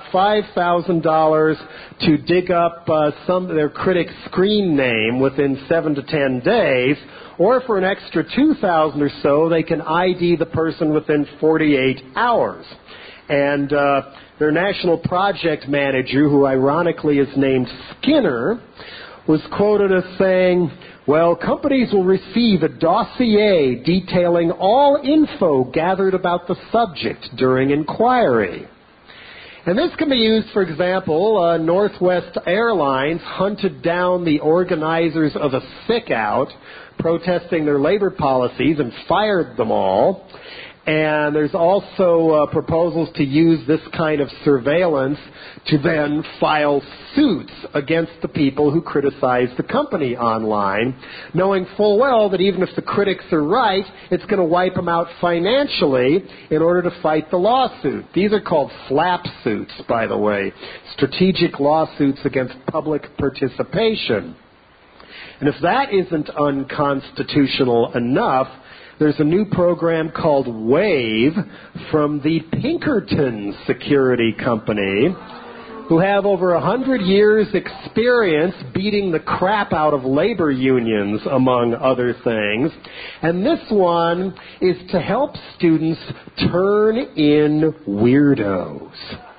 $5,000 to dig up their critic's screen name within 7 to 10 days, or for an extra $2,000 or so, they can ID the person within 48 hours. And their national project manager, who ironically is named Skinner, was quoted as saying, well, companies will receive a dossier detailing all info gathered about the subject during inquiry. And this can be used, for example, Northwest Airlines hunted down the organizers of a sick out protesting their labor policies and fired them all. And there's also proposals to use this kind of surveillance to then file suits against the people who criticize the company online, knowing full well that even if the critics are right, it's going to wipe them out financially in order to fight the lawsuit. These are called SLAPP suits, by the way, strategic lawsuits against public participation. And if that isn't unconstitutional enough, there's a new program called WAVE from the Pinkerton Security Company, who have over 100 years experience beating the crap out of labor unions, among other things. And this one is to help students turn in weirdos.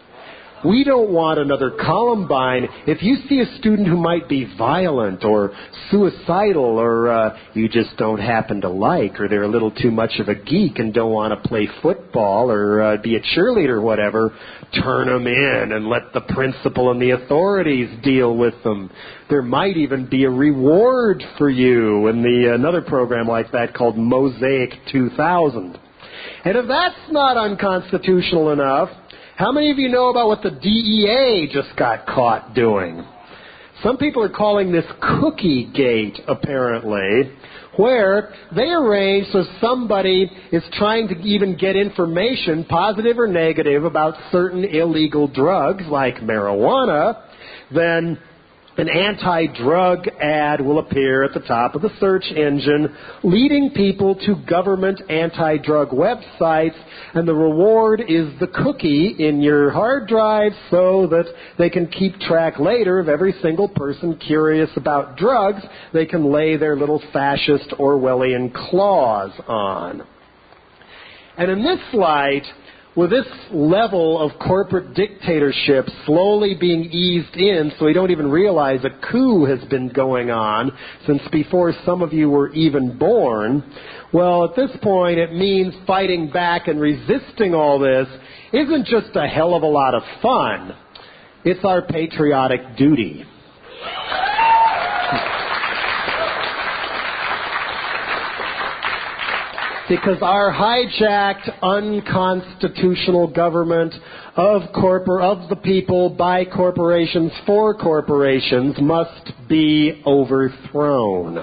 We don't want another Columbine. If you see a student who might be violent or suicidal or you just don't happen to like, or they're a little too much of a geek and don't want to play football or be a cheerleader or whatever, turn them in and let the principal and the authorities deal with them. There might even be a reward for you in another program like that called Mosaic 2000. And if that's not unconstitutional enough, how many of you know about what the DEA just got caught doing? Some people are calling this Cookie Gate, apparently, where they arrange so somebody is trying to even get information, positive or negative, about certain illegal drugs like marijuana, then an anti-drug ad will appear at the top of the search engine, leading people to government anti-drug websites, and the reward is the cookie in your hard drive so that they can keep track later of every single person curious about drugs they can lay their little fascist Orwellian claws on. And in this light, with this level of corporate dictatorship slowly being eased in so we don't even realize a coup has been going on since before some of you were even born, well, at this point it means fighting back and resisting all this isn't just a hell of a lot of fun. It's our patriotic duty. Because our hijacked, unconstitutional government of the people, by corporations, for corporations, must be overthrown.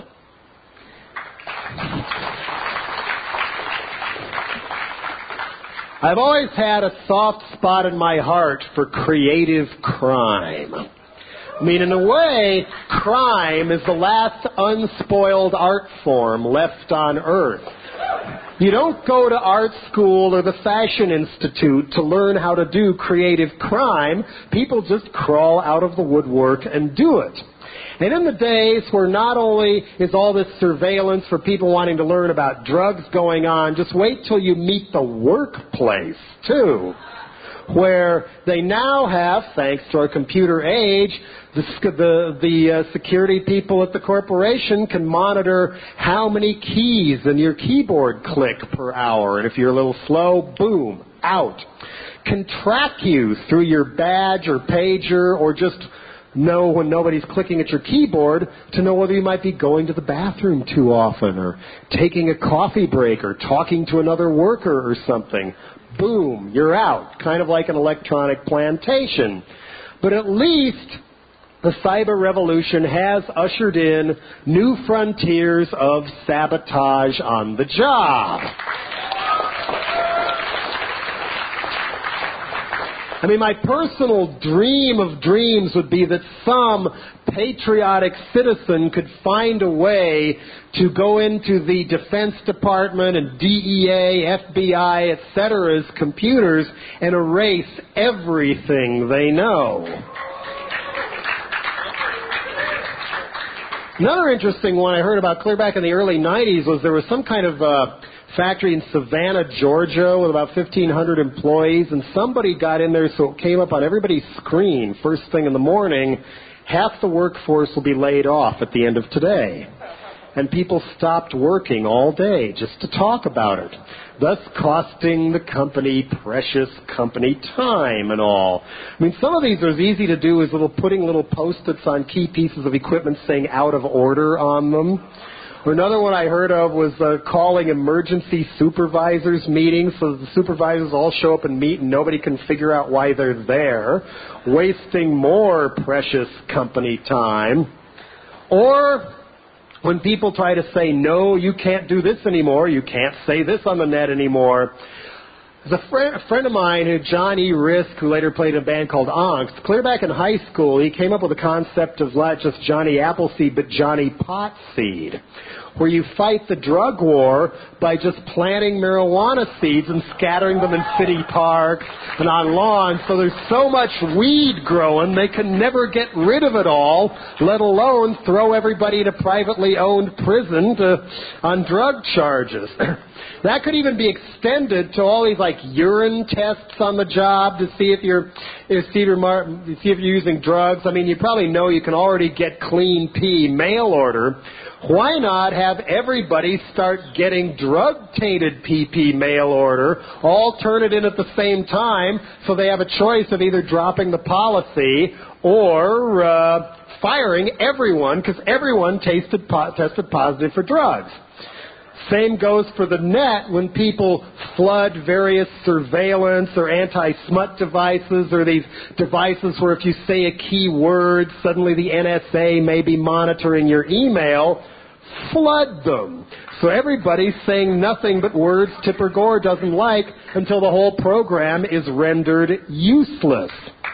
I've always had a soft spot in my heart for creative crime. I mean, in a way, crime is the last unspoiled art form left on Earth. You don't go to art school or the Fashion Institute to learn how to do creative crime. People just crawl out of the woodwork and do it. And in the days where not only is all this surveillance for people wanting to learn about drugs going on, just wait till you meet the workplace, too, where they now have, thanks to our computer age, the security people at the corporation can monitor how many keys in your keyboard click per hour. And if you're a little slow, boom, out. Can track you through your badge or pager, or just know when nobody's clicking at your keyboard to know whether you might be going to the bathroom too often, or taking a coffee break, or talking to another worker or something. Boom, you're out. Kind of like an electronic plantation. But at least the cyber revolution has ushered in new frontiers of sabotage on the job. I mean, my personal dream of dreams would be that some patriotic citizen could find a way to go into the Defense Department and DEA, FBI, etc.'s computers and erase everything they know. Another interesting one I heard about clear back in the early 90s was there was some kind of factory in Savannah, Georgia, with about 1,500 employees, and somebody got in there so it came up on everybody's screen first thing in the morning, half the workforce will be laid off at the end of today. And people stopped working all day just to talk about it, thus costing the company precious company time and all. I mean, some of these are as easy to do as putting little Post-its on key pieces of equipment saying out of order on them. Or another one I heard of was calling emergency supervisors meetings so that the supervisors all show up and meet and nobody can figure out why they're there, wasting more precious company time. Or when people try to say, no, you can't do this anymore, you can't say this on the net anymore. There's a friend of mine, John E. Risk, who later played in a band called Angst. Clear back in high school, he came up with a concept of not just Johnny Appleseed, but Johnny Potseed, where you fight the drug war by just planting marijuana seeds and scattering them in city parks and on lawns. So there's so much weed growing, they can never get rid of it all, let alone throw everybody in a privately owned prison on drug charges. That could even be extended to all these like urine tests on the job to see if you're using drugs. I mean, you probably know you can already get clean pee mail order. Why not have everybody start getting drug-tainted PP mail order, all turn it in at the same time, so they have a choice of either dropping the policy or firing everyone, because everyone tested positive for drugs. Same goes for the net when people flood various surveillance or anti-smut devices, or these devices where if you say a key word, suddenly the NSA may be monitoring your email. Flood them. So everybody's saying nothing but words Tipper Gore doesn't like until the whole program is rendered useless.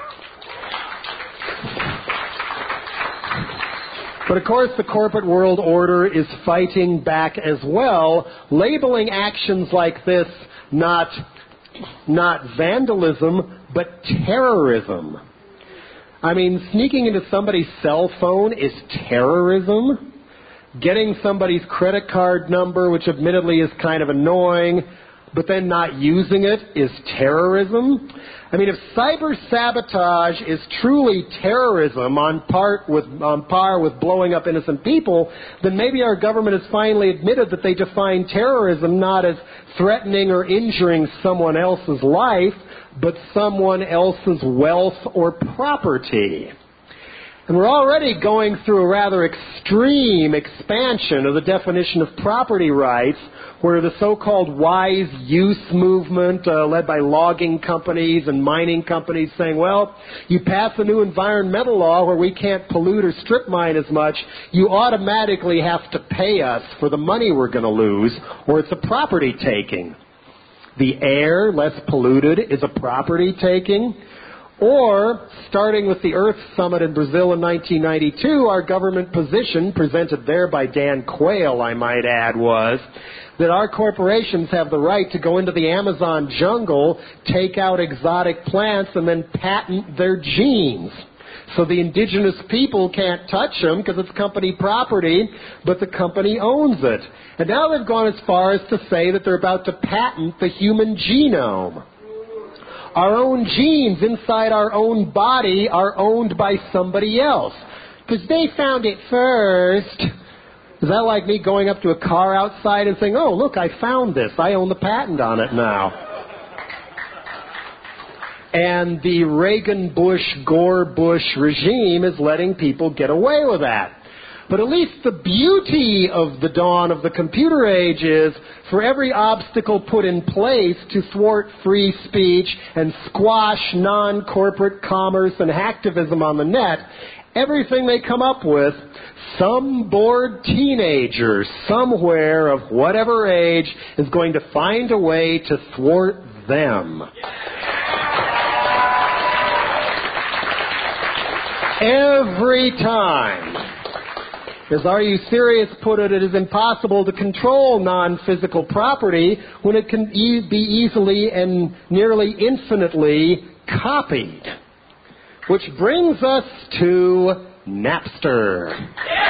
But of course, the corporate world order is fighting back as well, labeling actions like this not vandalism, but terrorism. I mean, sneaking into somebody's cell phone is terrorism. Getting somebody's credit card number, which admittedly is kind of annoying, but then not using it is terrorism. I mean, if cyber sabotage is truly terrorism on par with blowing up innocent people, then maybe our government has finally admitted that they define terrorism not as threatening or injuring someone else's life, but someone else's wealth or property. And we're already going through a rather extreme expansion of the definition of property rights, where the so-called wise use movement, led by logging companies and mining companies, saying, well, you pass a new environmental law where we can't pollute or strip mine as much, you automatically have to pay us for the money we're going to lose, or it's a property taking. The air, less polluted, is a property taking. Or, starting with the Earth Summit in Brazil in 1992, our government position, presented there by Dan Quayle, I might add, was that our corporations have the right to go into the Amazon jungle, take out exotic plants, and then patent their genes. So the indigenous people can't touch them because it's company property, but the company owns it. And now they've gone as far as to say that they're about to patent the human genome. Our own genes inside our own body are owned by somebody else. Because they found it first. Is that like me going up to a car outside and saying, oh, look, I found this. I own the patent on it now. And the Reagan-Bush-Gore-Bush regime is letting people get away with that. But at least the beauty of the dawn of the computer age is, for every obstacle put in place to thwart free speech and squash non-corporate commerce and hacktivism on the net, everything they come up with, some bored teenager somewhere of whatever age is going to find a way to thwart them. Every time. As Are You Serious put it, it is impossible to control non-physical property when it can be easily and nearly infinitely copied. Which brings us to Napster.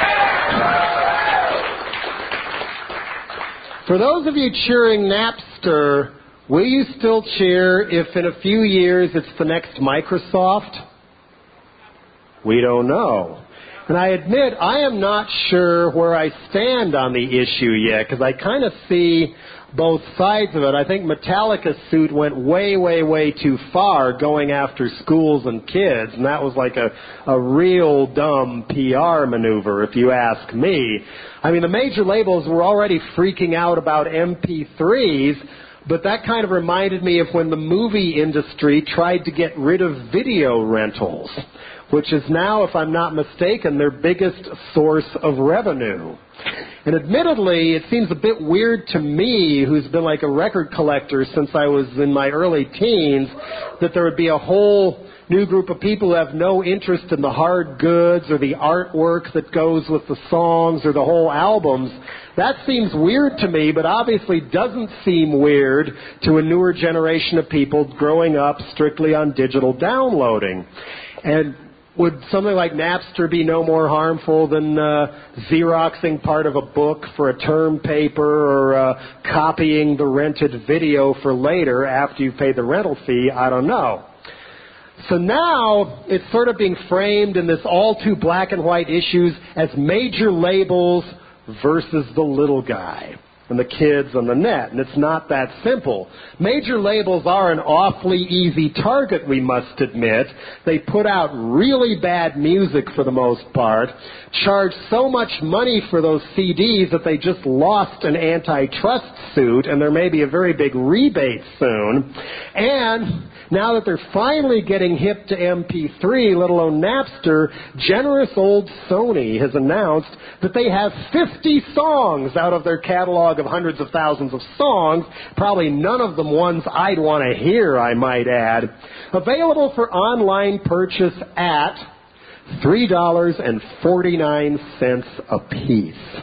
For those of you cheering Napster, will you still cheer if in a few years it's the next Microsoft? We don't know. And I admit, I am not sure where I stand on the issue yet, because I kind of see both sides of it. I think Metallica's suit went way, way, way too far going after schools and kids, and that was like a real dumb PR maneuver, if you ask me. I mean, the major labels were already freaking out about MP3s, but that kind of reminded me of when the movie industry tried to get rid of video rentals, which is now, if I'm not mistaken, their biggest source of revenue. And admittedly, it seems a bit weird to me, who's been like a record collector since I was in my early teens, that there would be a whole new group of people who have no interest in the hard goods or the artwork that goes with the songs or the whole albums. That seems weird to me, but obviously doesn't seem weird to a newer generation of people growing up strictly on digital downloading. And would something like Napster be no more harmful than Xeroxing part of a book for a term paper or copying the rented video for later after you've paid the rental fee? I don't know. So now it's sort of being framed in this all too black and white issues as major labels versus the little guy and the kids on the net. And it's not that simple. Major labels are an awfully easy target, we must admit. They put out really bad music for the most part, charge so much money for those CDs that they just lost an antitrust suit, and there may be a very big rebate soon. And now that they're finally getting hip to MP3, let alone Napster, generous old Sony has announced that they have 50 songs out of their catalog of hundreds of thousands of songs, probably none of them ones I'd want to hear, I might add, available for online purchase at $3.49 a piece.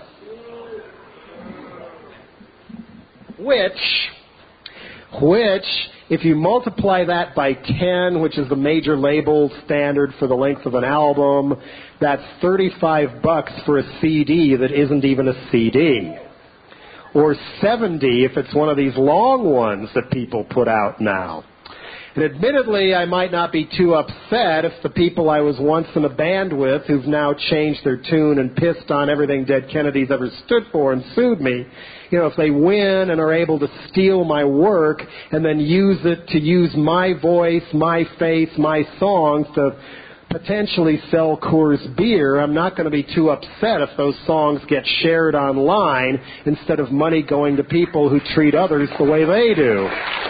Which, if you multiply that by 10, which is the major label standard for the length of an album, that's $35 for a CD that isn't even a CD. Or $70 if it's one of these long ones that people put out now. And admittedly, I might not be too upset if the people I was once in a band with, who've now changed their tune and pissed on everything Dead Kennedys ever stood for and sued me, if they win and are able to steal my work and then use it to use my voice, my face, my songs to potentially sell Coors beer, I'm not going to be too upset if those songs get shared online instead of money going to people who treat others the way they do.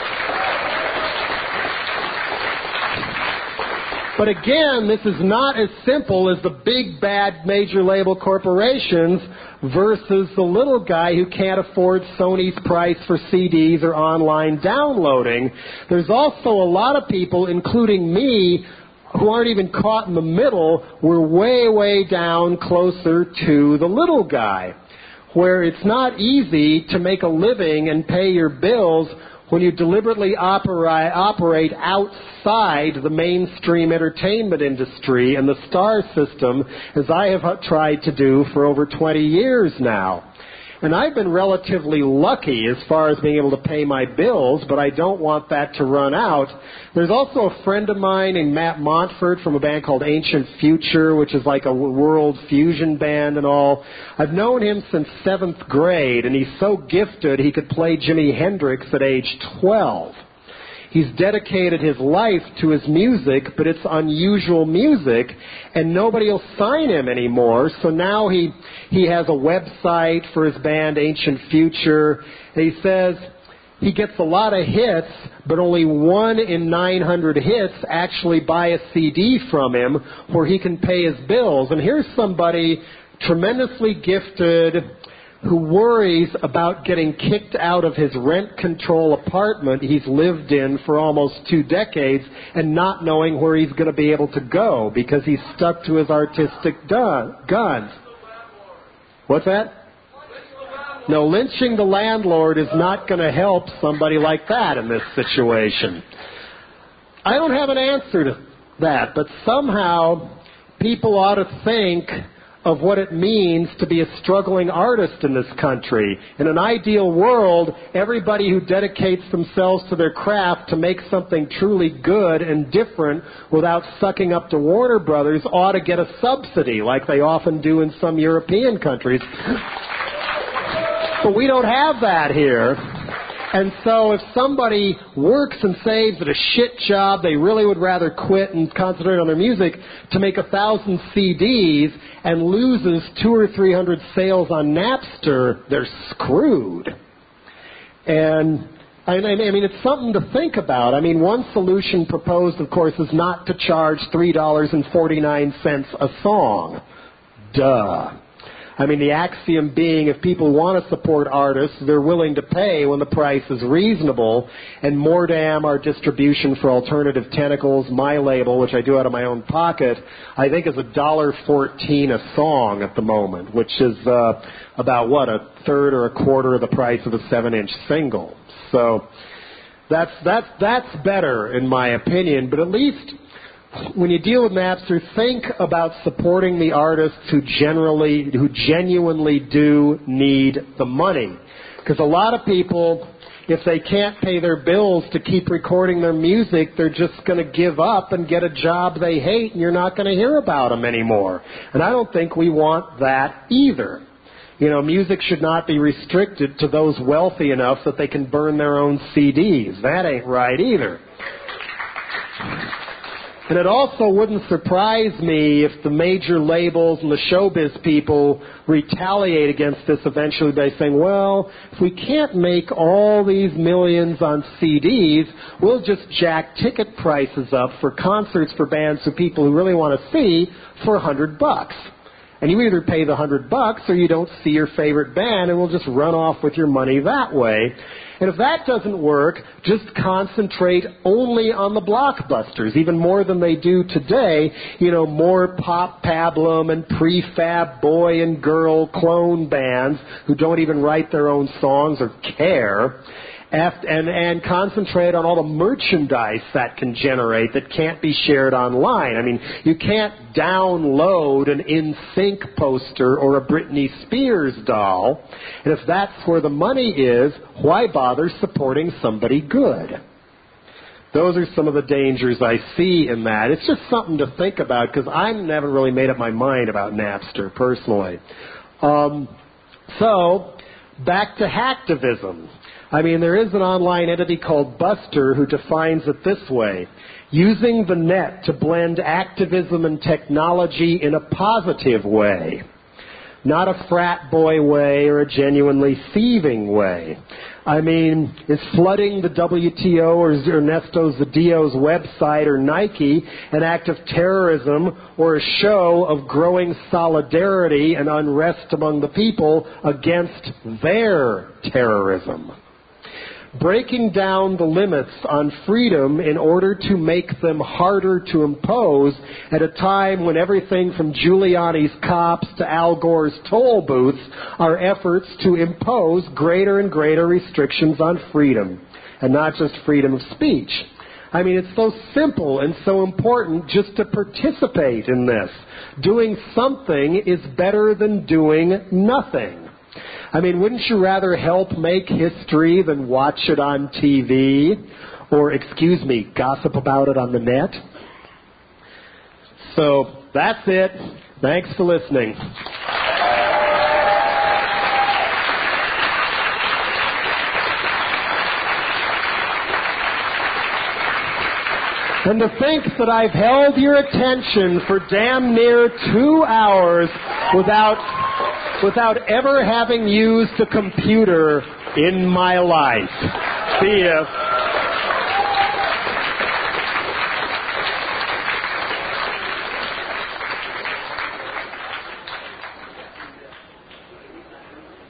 But again, this is not as simple as the big bad major label corporations versus the little guy who can't afford Sony's price for CDs or online downloading. There's also a lot of people, including me, who aren't even caught in the middle. We're way, way down closer to the little guy, where it's not easy to make a living and pay your bills when you deliberately operate outside the mainstream entertainment industry and the star system, as I have tried to do for over 20 years now. And I've been relatively lucky as far as being able to pay my bills, but I don't want that to run out. There's also a friend of mine named Matt Montfort from a band called Ancient Future, which is like a world fusion band and all. I've known him since 7th grade, and he's so gifted he could play Jimi Hendrix at age 12. He's dedicated his life to his music, but it's unusual music, and nobody will sign him anymore. So now he has a website for his band, Ancient Future. And he says he gets a lot of hits, but only 1 in 900 hits actually buy a CD from him where he can pay his bills. And here's somebody tremendously gifted who worries about getting kicked out of his rent control apartment he's lived in for almost 2 decades and not knowing where he's going to be able to go because he's stuck to his artistic guns. What's that? No, lynching the landlord is not going to help somebody like that in this situation. I don't have an answer to that, but somehow people ought to think of what it means to be a struggling artist in this country. In an ideal world, everybody who dedicates themselves to their craft to make something truly good and different without sucking up to Warner Brothers ought to get a subsidy like they often do in some European countries. But we don't have that here. And so if somebody works and saves at a shit job, they really would rather quit and concentrate on their music to make 1,000 CDs and loses 200 or 300 sales on Napster, they're screwed. And I mean, it's something to think about. I mean, one solution proposed, of course, is not to charge $3.49 a song. Duh. I mean, the axiom being if people want to support artists, they're willing to pay when the price is reasonable. And Mordam, our distribution for Alternative Tentacles, my label, which I do out of my own pocket, I think is $1.14 a song at the moment, which is about, what, a third or a quarter of the price of a 7-inch single. So that's better, in my opinion, but at least when you deal with Napster, think about supporting the artists who genuinely do need the money. Because a lot of people, if they can't pay their bills to keep recording their music, they're just going to give up and get a job they hate, and you're not going to hear about them anymore. And I don't think we want that either. You know, music should not be restricted to those wealthy enough that they can burn their own CDs. That ain't right either. And it also wouldn't surprise me if the major labels and the showbiz people retaliate against this eventually by saying, well, if we can't make all these millions on CDs, we'll just jack ticket prices up for concerts for bands who people who really want to see for $100. And you either pay the $100 or you don't see your favorite band, and we'll just run off with your money that way. And if that doesn't work, just concentrate only on the blockbusters, even more than they do today. You know, more pop pablum and prefab boy and girl clone bands who don't even write their own songs or care. And concentrate on all the merchandise that can generate that can't be shared online. I mean, you can't download an NSYNC poster or a Britney Spears doll. And if that's where the money is, why bother supporting somebody good? Those are some of the dangers I see in that. It's just something to think about because I never really made up my mind about Napster personally. So Back to hacktivism. I mean, there is an online entity called Buster who defines it this way: using the net to blend activism and technology in a positive way. Not a frat boy way or a genuinely thieving way. I mean, is flooding the WTO or Ernesto Zedillo's website or Nike an act of terrorism or a show of growing solidarity and unrest among the people against their terrorism? Breaking down the limits on freedom in order to make them harder to impose at a time when everything from Giuliani's cops to Al Gore's toll booths are efforts to impose greater and greater restrictions on freedom, and not just freedom of speech. I mean, it's so simple and so important just to participate in this. Doing something is better than doing nothing. I mean, wouldn't you rather help make history than watch it on TV? Or, gossip about it on the net? So, that's it. Thanks for listening. And to think that I've held your attention for damn near 2 hours without ever having used a computer in my life. See ya.